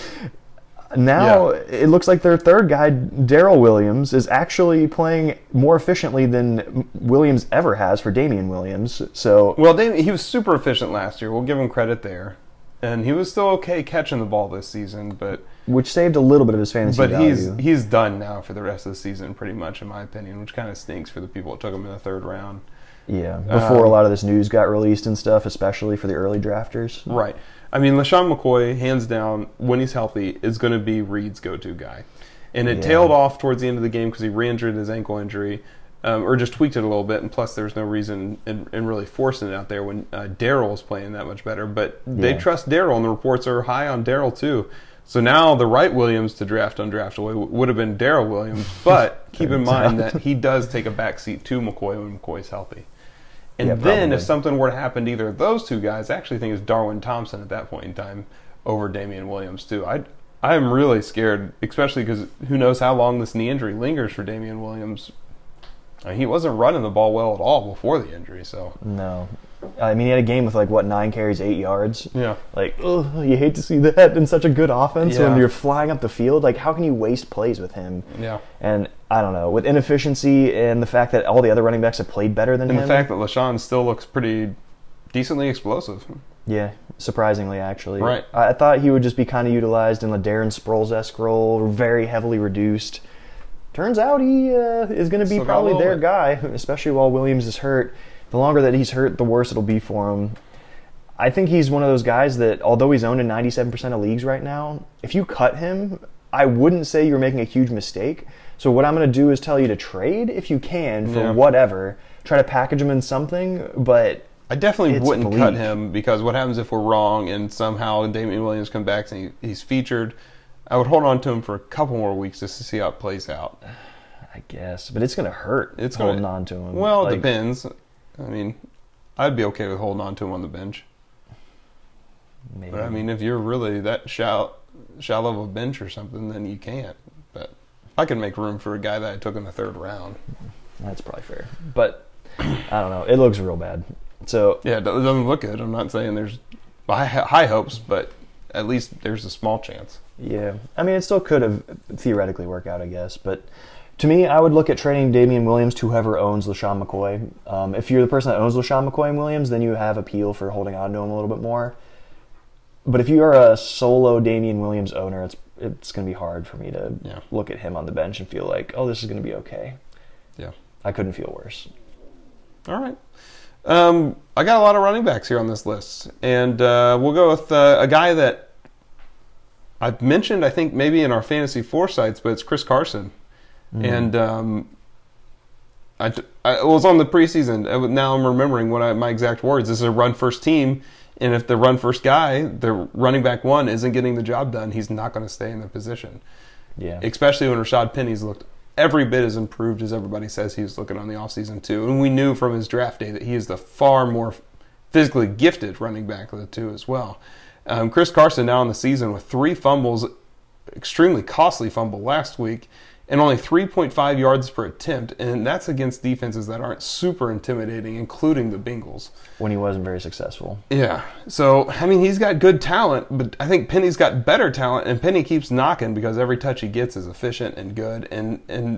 now yeah. it looks like their third guy, Darrell Williams, is actually playing more efficiently than Williams ever has for Damian Williams. So well, Damian, he was super efficient last year. We'll give him credit there. And he was still okay catching the ball this season, but which saved a little bit of his fantasy but value. he's he's done now for the rest of the season, pretty much, in my opinion, which kind of stinks for the people that took him in the third round. Yeah, before um, a lot of this news got released and stuff, especially for the early drafters. Right. I mean, LaShawn McCoy, hands down, when he's healthy, is going to be Reed's go-to guy. And it yeah. tailed off towards the end of the game because he re-injured his ankle injury, um, or just tweaked it a little bit, and plus there's no reason in, in really forcing it out there when uh, Darrell was playing that much better. But yeah. they trust Darrell, and the reports are high on Darrell too. So now the right Williams to draft undraftable would have been Darrell Williams, but keep in mind that he does take a backseat to McCoy when McCoy's healthy. And yeah, then probably. If something were to happen to either of those two guys, I actually think it's Darwin Thompson at that point in time over Damian Williams too. I I'm really scared, especially because who knows how long this knee injury lingers for Damian Williams. I mean, he wasn't running the ball well at all before the injury, so. No. I mean, he had a game with, like, what, nine carries, eight yards? Yeah. Like, ugh, you hate to see that in such a good offense yeah. when you're flying up the field. Like, how can you waste plays with him? Yeah. And, I don't know, with inefficiency and the fact that all the other running backs have played better than and him. And the fact that LaShawn still looks pretty decently explosive. Yeah, surprisingly, actually. Right. I, I thought he would just be kind of utilized in the Darren Sproles-esque role, very heavily reduced. Turns out he uh, is going to be Still probably their bit. guy, especially while Williams is hurt. The longer that he's hurt, the worse it'll be for him. I think he's one of those guys that, although he's owned in ninety-seven percent of leagues right now, if you cut him, I wouldn't say you're making a huge mistake. So what I'm going to do is tell you to trade if you can for yeah. whatever. Try to package him in something, but I definitely it's wouldn't bleak. cut him because what happens if we're wrong and somehow Damian Williams comes back and he, he's featured? I would hold on to him for a couple more weeks just to see how it plays out. I guess, but it's going to hurt it's holding gonna, on to him. Well, like, it depends. I mean, I'd be okay with holding on to him on the bench. Maybe. But, I mean, if you're really that shallow, shallow of a bench or something, then you can't. But I can make room for a guy that I took in the third round. That's probably fair. But, I don't know. It looks real bad. So yeah, it doesn't look good. I'm not saying there's high, high hopes, but at least there's a small chance. Yeah. I mean, it still could have theoretically worked out, I guess. But to me, I would look at trading Damian Williams to whoever owns LaShawn McCoy. Um, if you're the person that owns LaShawn McCoy and Williams, then you have appeal for holding on to him a little bit more. But if you are a solo Damian Williams owner, it's it's going to be hard for me to yeah. look at him on the bench and feel like, oh, this is going to be okay. Yeah. I couldn't feel worse. All right. Um, I got a lot of running backs here on this list. And uh, we'll go with uh, a guy that I've mentioned, I think, maybe in our fantasy foresights, but it's Chris Carson. Mm. And um, I, I was on the preseason. Now I'm remembering what I, my exact words. This is a run-first team. And if the run-first guy, the running back one, isn't getting the job done, he's not going to stay in the position. Yeah. Especially when Rashad Penny's looked every bit as improved as everybody says he's looking on the offseason, too. And we knew from his draft day that he is the far more physically gifted running back of the two as well. Um, Chris Carson now in the season with three fumbles, extremely costly fumble last week, and only three point five yards per attempt, and that's against defenses that aren't super intimidating, including the Bengals. When he wasn't very successful. Yeah. So, I mean, he's got good talent, but I think Penny's got better talent, and Penny keeps knocking because every touch he gets is efficient and good, and, and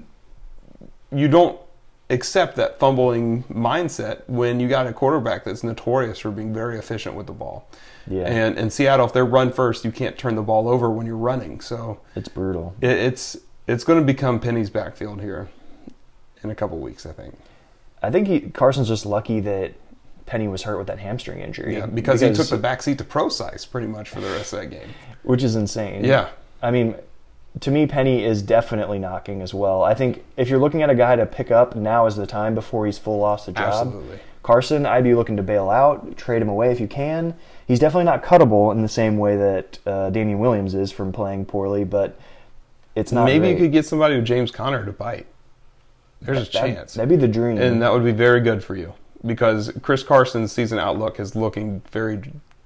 you don't accept that fumbling mindset when you got a quarterback that's notorious for being very efficient with the ball. Yeah. And in Seattle, if they're run first, you can't turn the ball over when you're running. So it's brutal. It, it's it's going to become Penny's backfield here in a couple weeks, I think. I think he, Carson's just lucky that Penny was hurt with that hamstring injury. Yeah, because, because he took the backseat to Pro-Size pretty much for the rest of that game. Which is insane. Yeah. I mean, to me, Penny is definitely knocking as well. I think if you're looking at a guy to pick up, now is the time before he's full lost the job. Absolutely. Carson, I'd be looking to bail out, trade him away if you can. He's definitely not cuttable in the same way that uh, Damian Williams is from playing poorly, but it's not Maybe great. you could get somebody with James Conner to bite. There's that, a chance. That'd be the dream. And that would be very good for you because Chris Carson's season outlook is looking very,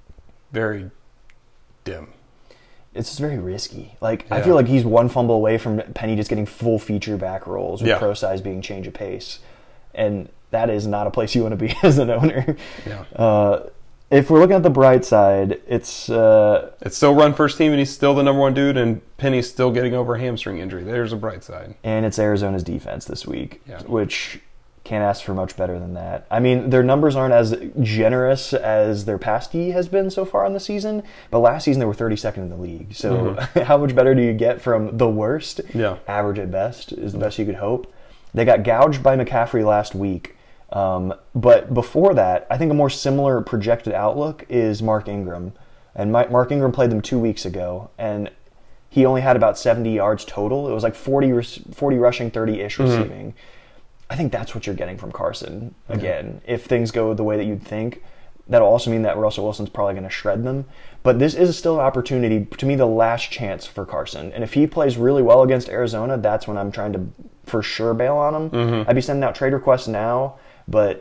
very dim. It's just very risky. Like Yeah. I feel like he's one fumble away from Penny just getting full feature back rolls with Yeah. pro size being change of pace, and that is not a place you want to be as an owner. Yeah. Uh, if we're looking at the bright side, it's uh, It's still run first team, and he's still the number one dude, and Penny's still getting over a hamstring injury. There's a bright side. and it's Arizona's defense this week, Yeah. which can't ask for much better than that. I mean, their numbers aren't as generous as their past D has been so far in the season, but last season they were thirty-second in the league. So Mm-hmm. how much better do you get from the worst? Yeah. Average at best is the best you could hope. They got gouged by McCaffrey last week. Um, but before that, I think a more similar projected outlook is Mark Ingram. And My, Mark Ingram played them two weeks ago, and he only had about seventy yards total. It was like forty, forty rushing, thirty-ish Mm-hmm. receiving. I think that's what you're getting from Carson. Again, if things go the way that you'd think, that'll also mean that Russell Wilson's probably going to shred them. But this is still an opportunity, to me, the last chance for Carson. And if he plays really well against Arizona, that's when I'm trying to for sure bail on him. Mm-hmm. I'd be sending out trade requests now, but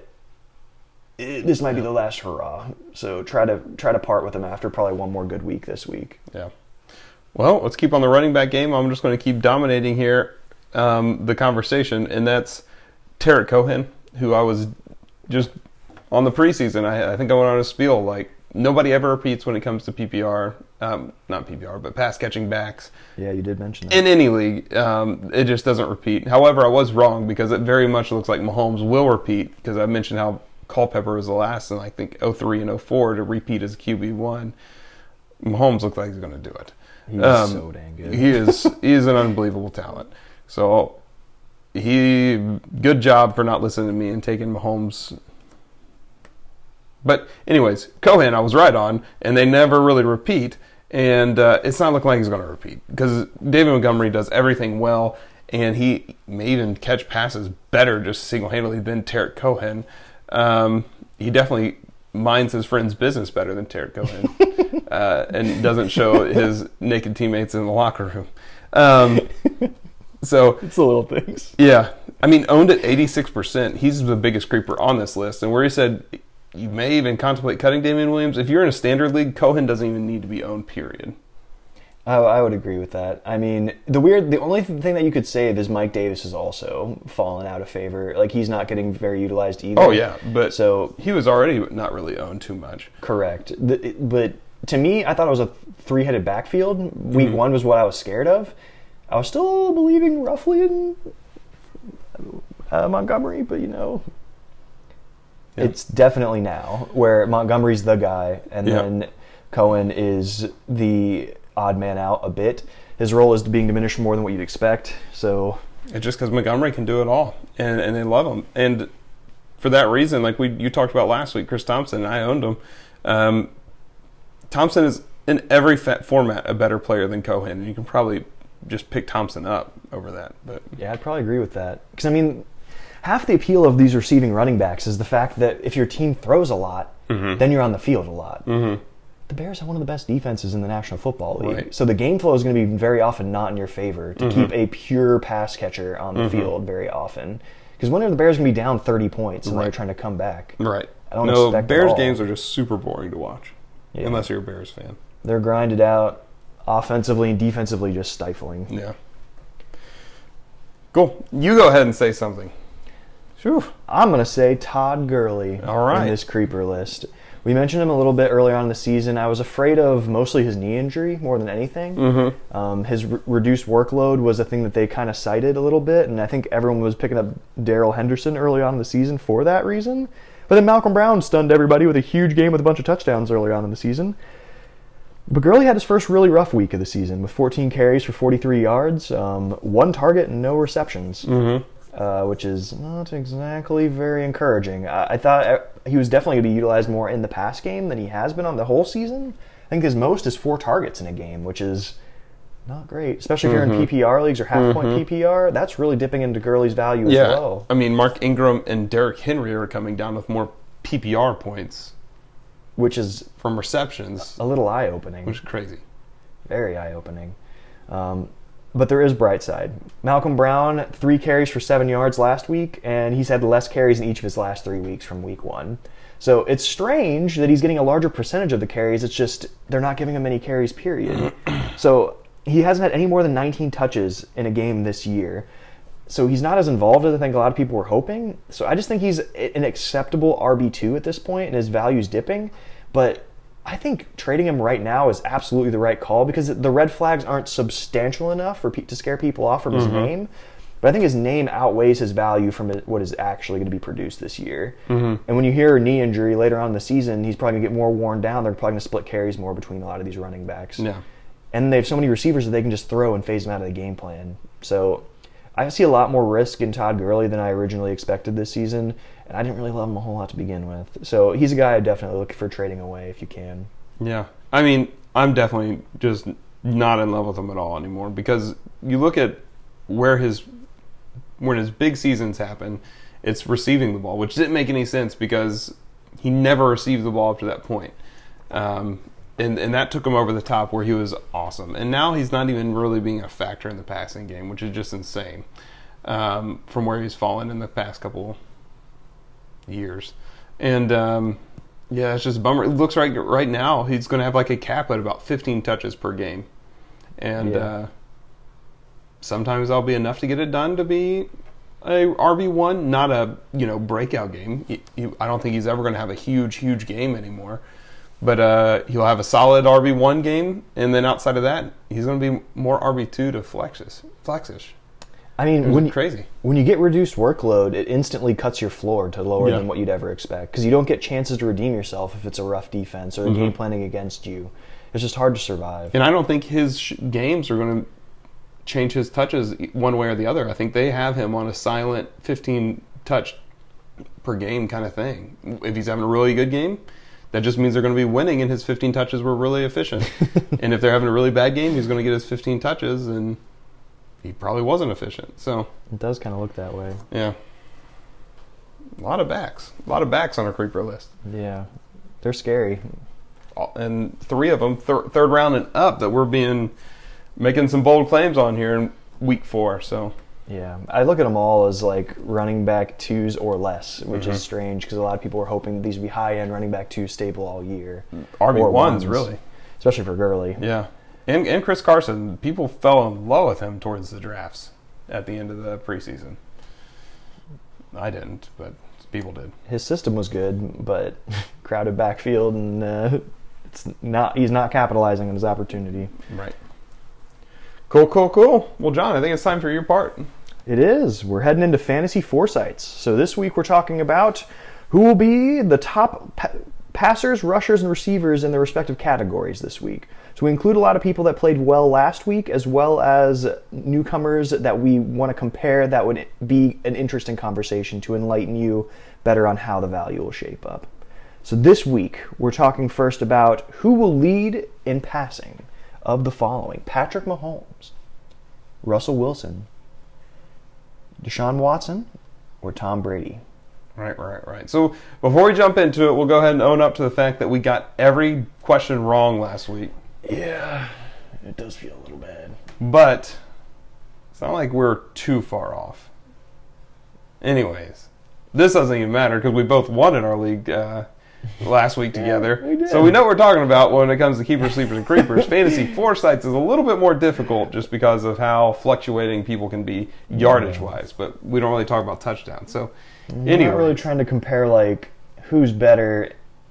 it, this might be the last hurrah. So try to try to part with him after probably one more good week this week. Yeah. Well, let's keep on the running back game. I'm just going to keep dominating here um, the conversation, and that's Tarek Cohen, who I was just on the preseason. I, I think I went on a spiel like nobody ever repeats when it comes to P P R, um, not P P R, but pass catching backs. Yeah, you did mention that. In any league, um, it just doesn't repeat. However, I was wrong because it very much looks like Mahomes will repeat because I mentioned how Culpepper was the last in I think oh three and oh four to repeat as Q B one. Mahomes looks like he's going to do it. He's Um, so dang good. He is he is an unbelievable talent. So he good job for not listening to me and taking Mahomes. But anyways, Cohen I was right on, and they never really repeat, and uh, it's not looking like he's going to repeat because David Montgomery does everything well, and he may even catch passes better just single-handedly than Tarek Cohen. Um, he definitely minds his friend's business better than Tarek Cohen, uh, and doesn't show his naked teammates in the locker room. Um, so It's the little things. yeah, I mean, owned at eighty-six percent. He's the biggest creeper on this list, and where he said you may even contemplate cutting Damian Williams. If you're in a standard league, Cohen doesn't even need to be owned. Period. I, I would agree with that. I mean, the weird, the only thing that you could save is Mike Davis is also fallen out of favor. Like he's not getting very utilized either. Oh yeah, but So he was already not really owned too much. correct. The, but to me, I thought it was a three-headed backfield. Week one was what I was scared of. I was still believing roughly in uh, Montgomery, but you know, Yeah. it's definitely now where Montgomery's the guy, and Yeah. then Cohen is the odd man out a bit. His role is being diminished more than what you'd expect. So It's just because Montgomery can do it all, and and they love him, and for that reason, like we you talked about last week, Chris Thompson, I owned him. Um, Thompson is in every fa- format a better player than Cohen, and you can probably just pick Thompson up over that. But yeah, I'd probably agree with that. Because I mean, half the appeal of these receiving running backs is the fact that if your team throws a lot, then you're on the field a lot. Mm-hmm. The Bears have one of the best defenses in the National Football League. Right. So the game flow is going to be very often not in your favor to keep a pure pass catcher on the field very often. Because when are the Bears going to be down thirty points and they're Right. trying to come back? right, I don't no, expect it Bears all. games are just super boring to watch, Yeah. unless you're a Bears fan. They're grinded out offensively and defensively, just stifling. Yeah. Cool. You go ahead and say something. Whew. I'm going to say Todd Gurley All right. in this creeper list. We mentioned him a little bit earlier on in the season. I was afraid of mostly his knee injury more than anything. Mm-hmm. Um, his re- reduced workload was a thing that they kind of cited a little bit, and I think everyone was picking up Darrell Henderson early on in the season for that reason. But then Malcolm Brown stunned everybody with a huge game with a bunch of touchdowns early on in the season. But Gurley had his first really rough week of the season with fourteen carries for forty-three yards, um, one target and no receptions. Mm-hmm. Uh, which is not exactly very encouraging. I, I thought he was definitely going to be utilized more in the pass game than he has been on the whole season. I think his most is four targets in a game, which is not great, especially if you're mm-hmm. in P P R leagues or half-point mm-hmm. P P R. That's really dipping into Gurley's value yeah. as well. I mean, Mark Ingram and Derrick Henry are coming down with more P P R points, which is from receptions, a little eye-opening. which is crazy. Very eye-opening. Um, But there is bright side. Malcolm Brown, three carries for seven yards last week, and he's had less carries in each of his last three weeks from week one. So it's strange that he's getting a larger percentage of the carries. It's just they're not giving him any carries, period. So he hasn't had any more than nineteen touches in a game this year. So he's not as involved as I think a lot of people were hoping. So I just think he's an acceptable R B two at this point, and his value's dipping. But I think trading him right now is absolutely the right call because the red flags aren't substantial enough for pe- to scare people off from his mm-hmm. name. But I think his name outweighs his value from what is actually going to be produced this year. Mm-hmm. And when you hear a knee injury later on in the season, he's probably going to get more worn down. They're probably going to split carries more between a lot of these running backs. Yeah. And they have so many receivers that they can just throw and phase them out of the game plan. So I see a lot more risk in Todd Gurley than I originally expected this season. And I didn't really love him a whole lot to begin with. So he's a guy I definitely look for trading away if you can. Yeah. I mean, I'm definitely just not in love with him at all anymore because you look at where his when his big seasons happen, it's receiving the ball, which didn't make any sense because he never received the ball up to that point. Um, and, and that took him over the top where he was awesome. And now he's not even really being a factor in the passing game, which is just insane um, from where he's fallen in the past couple years. And um, yeah, it's just a bummer. It looks like right now he's going to have like a cap at about fifteen touches per game. And Yeah. uh, sometimes that'll be enough to get it done to be a R B one, not a you know breakout game. He, he, I don't think he's ever going to have a huge, huge game anymore. But uh, he'll have a solid R B one game, and then outside of that, he's going to be more R B two to flexish. flexish. I mean, when you, crazy. when you get reduced workload, it instantly cuts your floor to lower Yeah. than what you'd ever expect because you don't get chances to redeem yourself if it's a rough defense or the Mm-hmm. game planning against you. It's just hard to survive. And I don't think his sh- games are going to change his touches one way or the other. I think they have him on a silent fifteen touch per game kind of thing. If he's having a really good game, that just means they're going to be winning and his fifteen touches were really efficient. And if they're having a really bad game, he's going to get his fifteen touches and he probably wasn't efficient. So It does kind of look that way. yeah. A lot of backs. A lot of backs on our creeper list. Yeah. They're scary. And three of them, thir- third round and up, that we're being making some bold claims on here in week four. So Yeah. I look at them all as like running back twos or less, which Mm-hmm. is strange because a lot of people were hoping that these would be high-end running back twos stable all year. R B Or ones, really. Especially for Gurley. Yeah. And, and Chris Carson, people fell in love with him towards the drafts at the end of the preseason. I didn't, but people did. His system was good, but crowded backfield and uh, it's not. He's not capitalizing on his opportunity. Right. Cool, cool, cool. Well, John, I think it's time for your part. It is. We're heading into fantasy foresights. So this week we're talking about who will be the top pa- passers, rushers, and receivers in their respective categories this week. So we include a lot of people that played well last week, as well as newcomers that we want to compare that would be an interesting conversation to enlighten you better on how the value will shape up. So this week, we're talking first about who will lead in passing of the following: Patrick Mahomes, Russell Wilson, Deshaun Watson, or Tom Brady. Right, right, right. So before we jump into it, we'll go ahead and own up to the fact that we got every question wrong last week. Yeah, it does feel a little bad. But it's not like we're too far off. Anyways, this doesn't even matter because we both won in our league uh, last week together. Yeah, we did. So we know what we're talking about when it comes to keepers, sleepers, and creepers. Fantasy foresights is a little bit more difficult just because of how fluctuating people can be yardage-wise, but we don't really talk about touchdowns. So We're anyway. not really trying to compare, like, who's better,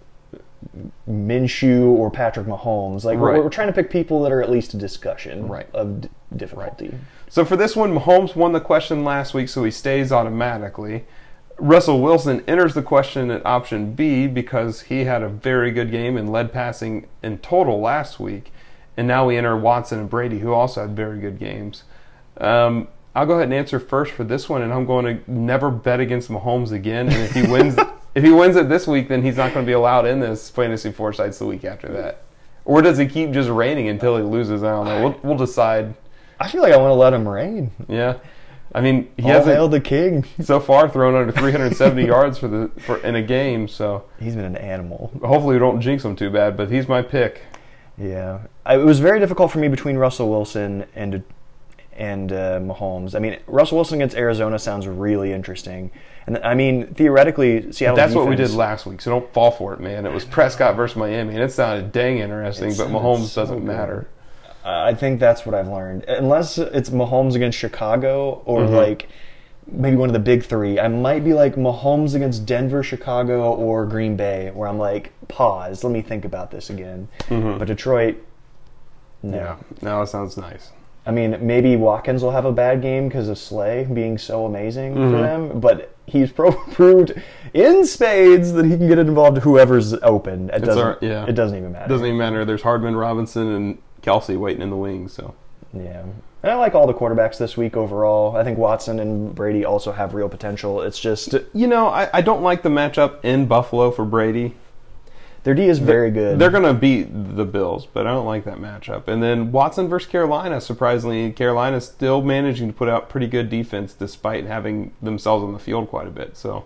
Minshew or Patrick Mahomes. Like, Right. we're, we're trying to pick people that are at least a discussion Right. of d- difficulty. So for this one, Mahomes won the question last week, so he stays automatically. Russell Wilson enters the question at option B because he had a very good game and led passing in total last week. And now we enter Watson and Brady, who also had very good games. Um, I'll go ahead and answer first for this one, and I'm going to never bet against Mahomes again. And if he wins, if he wins it this week, then he's not going to be allowed in this fantasy foresights the week after that. Or does he keep just reigning until he loses? I don't know. We'll, we'll decide. I feel like I want to let him reign. Yeah. I mean, he All hasn't hail the king. so far thrown under three hundred seventy yards for the for in a game, so He's been an animal. hopefully we don't jinx him too bad, but he's my pick. Yeah, I, it was very difficult for me between Russell Wilson and and uh, Mahomes. I mean, Russell Wilson against Arizona sounds really interesting, and I mean, theoretically, Seattle. That's what we defense- did last week, so don't fall for it, man. It was Prescott versus Miami, and it sounded dang interesting, It but sounded Mahomes so doesn't good. matter. I think that's what I've learned. Unless it's Mahomes against Chicago or Mhm. like maybe one of the big three, I might be like Mahomes against Denver, Chicago, or Green Bay, where I'm like, pause, let me think about this again. Mhm. But Detroit, no. Yeah, no, it sounds nice. I mean, maybe Watkins will have a bad game because of Slay being so amazing Mhm. for them, but he's pro- proved in spades that he can get involved whoever's open. It It's doesn't. our- yeah. It doesn't even matter. It doesn't even matter. There's Hardman, Robinson, and Kelsey waiting in the wings, so. Yeah. And I like all the quarterbacks this week overall. I think Watson and Brady also have real potential. It's just You know, I, I don't like the matchup in Buffalo for Brady. their D is very good. They're going to beat the Bills, but I don't like that matchup. And then Watson versus Carolina, surprisingly, Carolina's still managing to put out pretty good defense despite having themselves on the field quite a bit. So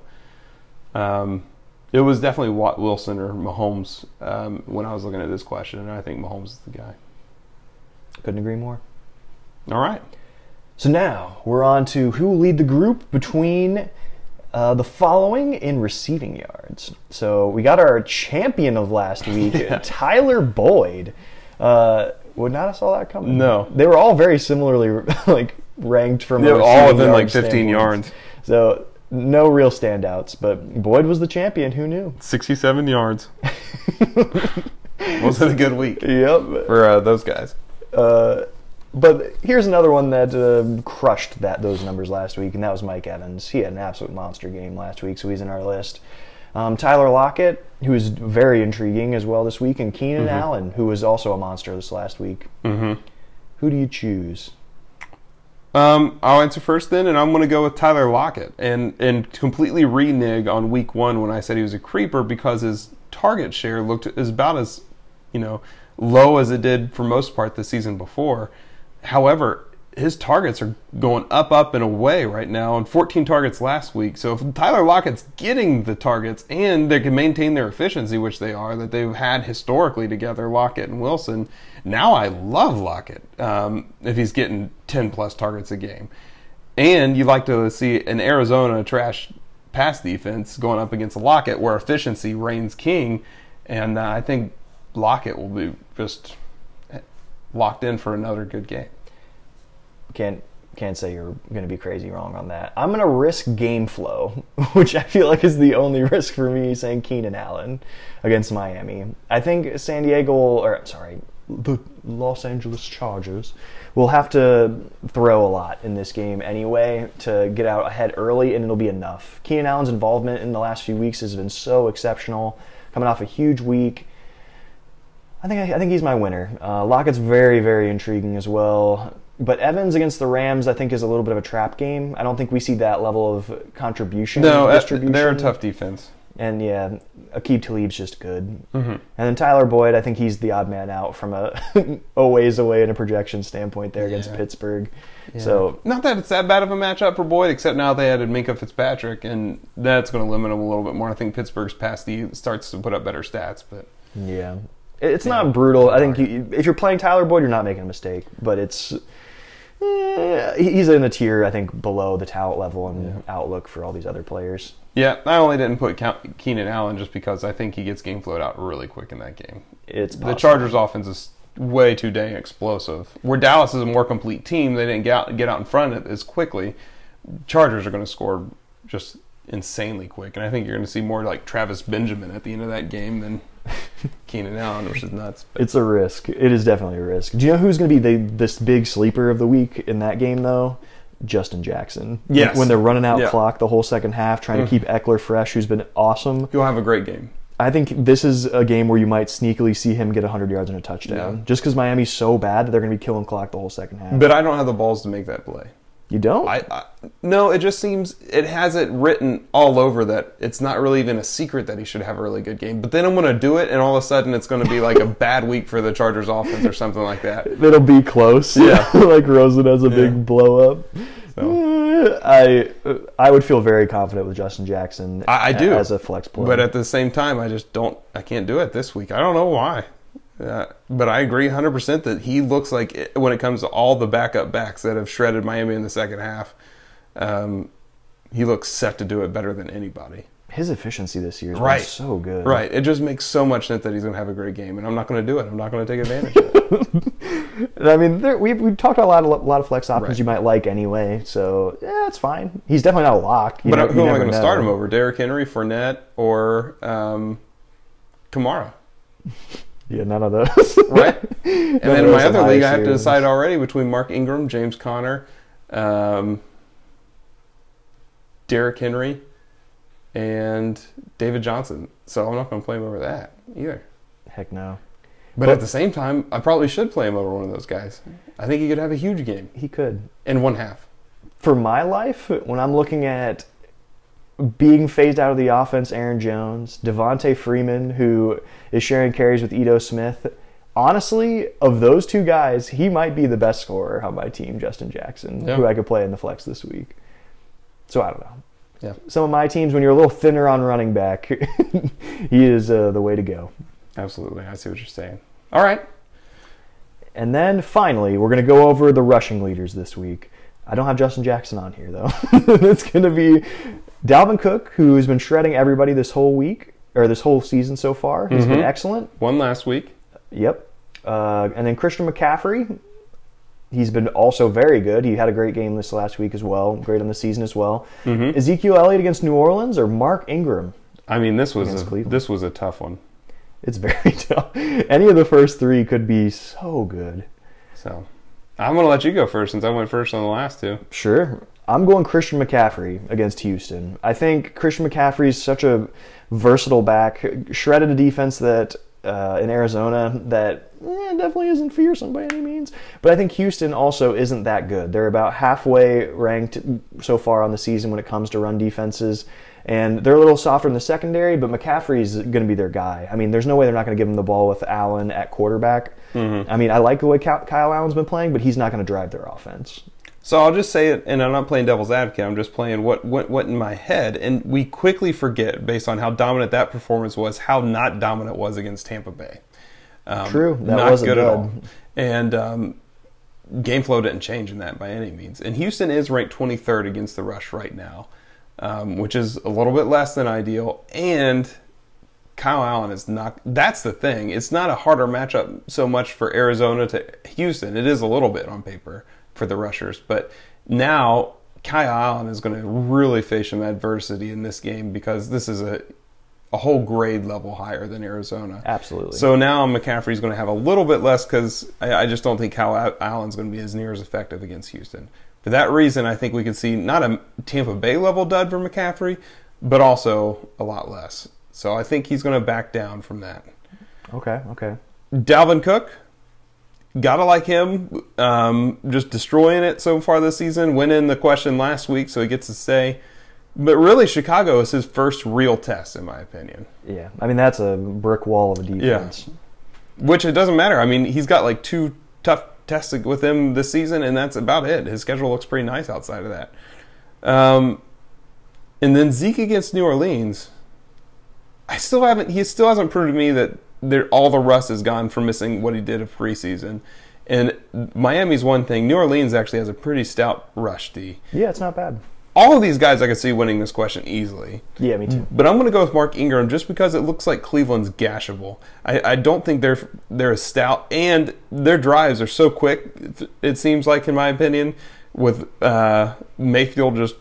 um, it was definitely Wat- Wilson or Mahomes um, when I was looking at this question, and I think Mahomes is the guy. Couldn't agree more. All right. So now we're on to who will lead the group between uh, the following in receiving yards. So we got our champion of last week, Tyler Boyd. Uh, would not have saw that coming. No. They were all very similarly like ranked from. a They're all receiving within yard like fifteen standpoint. yards. So no real standouts, but Boyd was the champion. Who knew? sixty-seven yards. Was it a good week Yep. for uh, those guys? Uh, but here's another one that uh, crushed that those numbers last week, and that was Mike Evans. He had an absolute monster game last week, so he's in our list. Um, Tyler Lockett, who is very intriguing as well this week, and Keenan Mm-hmm. Allen, who was also a monster this last week. Mm-hmm. Who do you choose? Um, I'll answer first then, and I'm going to go with Tyler Lockett and and completely renege on week one when I said he was a creeper because his target share looked is about as you know low as it did for most part the season before. However, his targets are going up, up, and away right now, and fourteen targets last week. So if Tyler Lockett's getting the targets and they can maintain their efficiency, which they are, that they've had historically together, Lockett and Wilson, now I love Lockett um, if he's getting ten plus targets a game. And you like to see an Arizona trash pass defense going up against Lockett where efficiency reigns king, and uh, I think Lockett will be just locked in for another good game. Can't can't say you're going to be crazy wrong on that. I'm going to risk game flow, which I feel like is the only risk for me saying Keenan Allen against Miami. I think San Diego, or sorry, the Los Angeles Chargers will have to throw a lot in this game anyway to get out ahead early, and it'll be enough. Keenan Allen's involvement in the last few weeks has been so exceptional, coming off a huge week. I think I think he's my winner. Uh, Lockett's very, very intriguing as well. But Evans against the Rams, I think, is a little bit of a trap game. I don't think we see that level of contribution. No, uh, distribution. they're a tough defense. And yeah, Aqib Talib's just good. Mm-hmm. And then Tyler Boyd, I think he's the odd man out from a, a ways away in a projection standpoint there against Yeah. Pittsburgh. Yeah. So not that it's that bad of a matchup for Boyd, except now they added Minka Fitzpatrick, and that's going to limit him a little bit more. I think Pittsburgh's pass D starts to put up better stats, but yeah, it's not brutal. I think you, if you're playing Tyler Boyd, you're not making a mistake. But it's eh, he's in a tier I think below the talent level and Yeah. outlook for all these other players. Yeah, I only didn't put Keenan Allen just because I think he gets game flowed out really quick in that game. It's possible. The Chargers' offense is way too dang explosive. Where Dallas is a more complete team, they didn't get out, get out in front of it as quickly. Chargers are going to score just insanely quick, and I think you're going to see more like Travis Benjamin at the end of that game than Keenan Allen, which is nuts. But. It's a risk. It is definitely a risk. Do you know who's going to be the this big sleeper of the week in that game, though? Justin Jackson. Yes. When they're running out yeah. clock the whole second half, trying to keep Eckler fresh, who's been awesome. He'll have a great game. I think this is a game where you might sneakily see him get one hundred yards and a touchdown. Yeah. Just because Miami's so bad that they're going to be killing clock the whole second half. But I don't have the balls to make that play. You don't? I, I No, it just seems, it has it written all over that it's not really even a secret that he should have a really good game. But then I'm going to do it, and all of a sudden it's going to be like a bad week for the Chargers offense or something like that. It'll be close. Yeah. Like Rosen has a yeah. big blow up. So. I I would feel very confident with Justin Jackson I, I do. as a flex player. But at the same time, I just don't, I can't do it this week. I don't know why. Uh, but I agree one hundred percent that he looks like, it, when it comes to all the backup backs that have shredded Miami in the second half, um, he looks set to do it better than anybody. His efficiency this year is right. so good. Right. It just makes so much sense that he's going to have a great game, and I'm not going to do it. I'm not going to take advantage of it. I mean, there, we've, we've talked about a lot of, a lot of flex options Right. you might like anyway, so yeah, it's fine. He's definitely not a lock. You But know, who you am I never going to know. start him over? Derrick Henry, Fournette, or um, Kamara? Yeah, none of those. Right? And None then of in my those other high league, I have to ceilings. decide already between Mark Ingram, James Conner, um, Derrick Henry, and David Johnson. So I'm not going to play him over that either. Heck no. But, But- at the same time, I probably should play him over one of those guys. I think he could have a huge game He could. in one half. For my life, when I'm looking at being phased out of the offense, Aaron Jones, Devontae Freeman, who is sharing carries with Ito Smith, honestly, of those two guys, he might be the best scorer on my team, Justin Jackson, Yeah. who I could play in the flex this week. So I don't know. Yeah. Some of my teams, when you're a little thinner on running back, he is uh, the way to go. Absolutely. I see what you're saying. All right. And then finally, we're going to go over the rushing leaders this week. I don't have Justin Jackson on here, though. It's going to be Dalvin Cook, who's been shredding everybody this whole week, or this whole season so far. He's Mm-hmm. been excellent. One last week. Yep. Uh, and then Christian McCaffrey, he's been also very good. He had a great game this last week as well, great on the season as well. Mm-hmm. Ezekiel Elliott against New Orleans or Mark Ingram? I mean, this was Against a, Cleveland. this was a tough one. It's very tough. Any of the first three could be so good. So I'm going to let you go first since I went first on the last two. Sure. I'm going Christian McCaffrey against Houston. I think Christian McCaffrey is such a versatile back, shredded a defense that uh, in Arizona that eh, definitely isn't fearsome by any means. But I think Houston also isn't that good. They're about halfway ranked so far on the season when it comes to run defenses. And they're a little softer in the secondary, but McCaffrey's going to be their guy. I mean, there's no way they're not going to give him the ball with Allen at quarterback. Mm-hmm. I mean, I like the way Kyle Allen's been playing, but he's not going to drive their offense. So I'll just say it, and I'm not playing devil's advocate. I'm just playing what, what, what in my head. And we quickly forget, based on how dominant that performance was, how not dominant it was against Tampa Bay. Um, True. That not wasn't good at good. all. And um, game flow didn't change in that by any means. And Houston is ranked twenty-third against the rush right now, um, which is a little bit less than ideal. And Kyle Allen is not. That's the thing. It's not a harder matchup so much for Arizona to Houston. It is a little bit on paper for the rushers, but now Kyle Allen is going to really face some adversity in this game because this is a a whole grade level higher than Arizona. Absolutely. So now McCaffrey's going to have a little bit less because I, I just don't think Kyle Allen's going to be as near as effective against Houston. For that reason, I think we could see not a Tampa Bay level dud for McCaffrey, but also a lot less. So I think he's going to back down from that. Okay, okay. Dalvin Cook, gotta like him. Um, just destroying it so far this season. Winning the question last week, so he gets to stay. But really, Chicago is his first real test, in my opinion. Yeah, I mean, that's a brick wall of a defense. Which it doesn't matter. I mean, he's got like two tough tests with him this season, and that's about it. His schedule looks pretty nice outside of that. Um, and then Zeke against New Orleans. I still haven't. He still hasn't proved to me that there, all the rust is gone from missing what he did of preseason. And Miami's one thing. New Orleans actually has a pretty stout rush D. Yeah, it's not bad. all of these guys I could see winning this question easily. Yeah, me too. But I'm going to go with Mark Ingram just because it looks like Cleveland's gashable. I, I don't think they're they're as stout, and their drives are so quick, it seems like, in my opinion, with uh, Mayfield just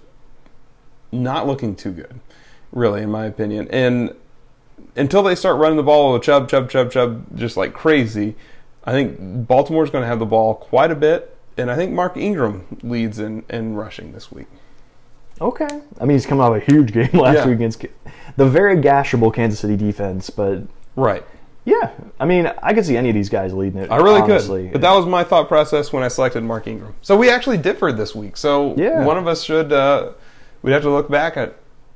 not looking too good, really, in my opinion. And until they start running the ball with Chubb, Chubb, Chubb, Chubb, just like crazy, I think Baltimore's going to have the ball quite a bit, and I think Mark Ingram leads in, in rushing this week. Okay. I mean, he's coming off a huge game last Yeah. week against the very gashable Kansas City defense, but Right. yeah, I mean, I could see any of these guys leading it. I really honestly. could. But that was my thought process when I selected Mark Ingram. So we actually differed this week. So Yeah. one of us should, uh, we'd have to look back at,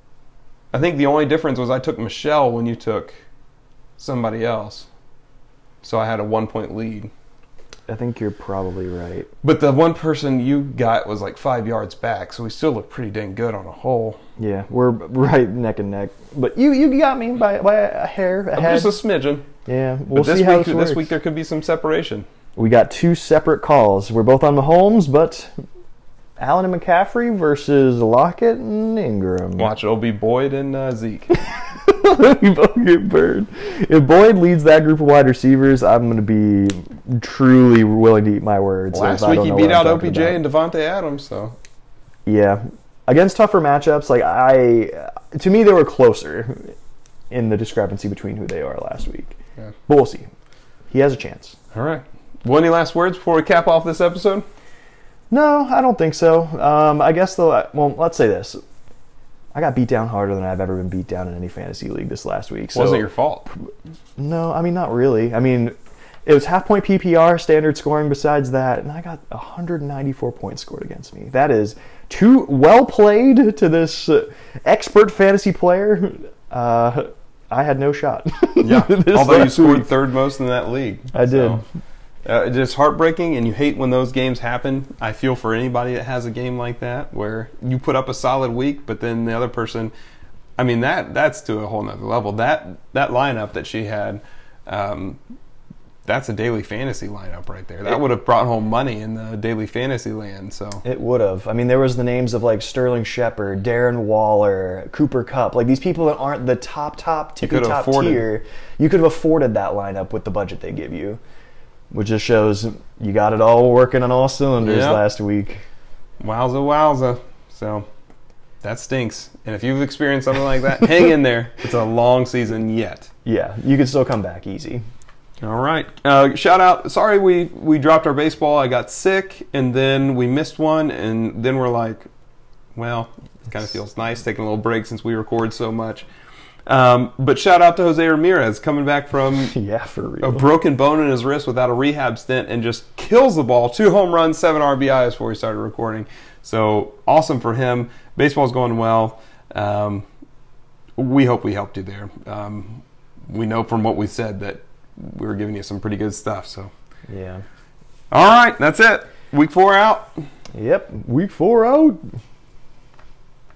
I think the only difference was I took Michelle when you took somebody else. So I had a one point lead. I think you're probably right. But the one person you got was like five yards back, so we still look pretty dang good on a whole. Yeah, we're right neck and neck. But you you got me by, by a hair ahead. Just a smidgen. Yeah, we'll But this see how week, this this works. week there could be some separation. We got two separate calls. We're both on Mahomes, but Allen and McCaffrey versus Lockett and Ingram. Watch, it'll be Boyd and uh, Zeke. We both get burned. If Boyd leads that group of wide receivers, I'm going to be truly willing to eat my words. Last if I week don't he know beat what I'm out O talking B J about. and Devontae Adams, so Yeah, against tougher matchups, like I, to me, they were closer in the discrepancy between who they are last week. Yeah. But we'll see. He has a chance. all right. Well, any last words before we cap off this episode? No, I don't think so. Um, I guess though. Well, let's say this: I got beat down harder than I've ever been beat down in any fantasy league this last week. So Wasn't your fault. No, I mean not really. I mean, it was half point P P R standard scoring. Besides that, and I got one hundred ninety-four points scored against me. That is too well played to this uh, expert fantasy player. Uh, I had no shot. Yeah, This although you last scored week. third most in that league. I did. So, uh, it's just heartbreaking, and you hate when those games happen. I feel for anybody that has a game like that where you put up a solid week, but then the other person, I mean, that that's to a whole nother level. That that lineup that she had, um, that's a daily fantasy lineup right there. That would have brought home money in the daily fantasy land. So It would have. I mean, there was the names of like Sterling Shepard, Darren Waller, Cooper Kupp, like these people that aren't the top, top, tippy could have top afforded. tier. You could have afforded that lineup with the budget they give you, which just shows you got it all working on all cylinders Yeah. last week. wowza, wowza. So that stinks. And if you've experienced something like that, hang in there. It's a long season yet. Yeah, you could still come back easy. All right. Uh, shout out. Sorry we, we dropped our baseball. I got sick, and then we missed one, and then we're like, well, it kind of feels nice taking a little break since we record so much. Um, but shout out to Jose Ramirez coming back from Yeah, for real. a broken bone in his wrist without a rehab stint and just kills the ball. Two home runs, seven R B Is before we started recording. So awesome for him. Baseball's going well. Um, we hope we helped you there. Um, we know from what we said that we were giving you some pretty good stuff. So, Yeah. all right, that's it. Week four out. Yep. Week four out.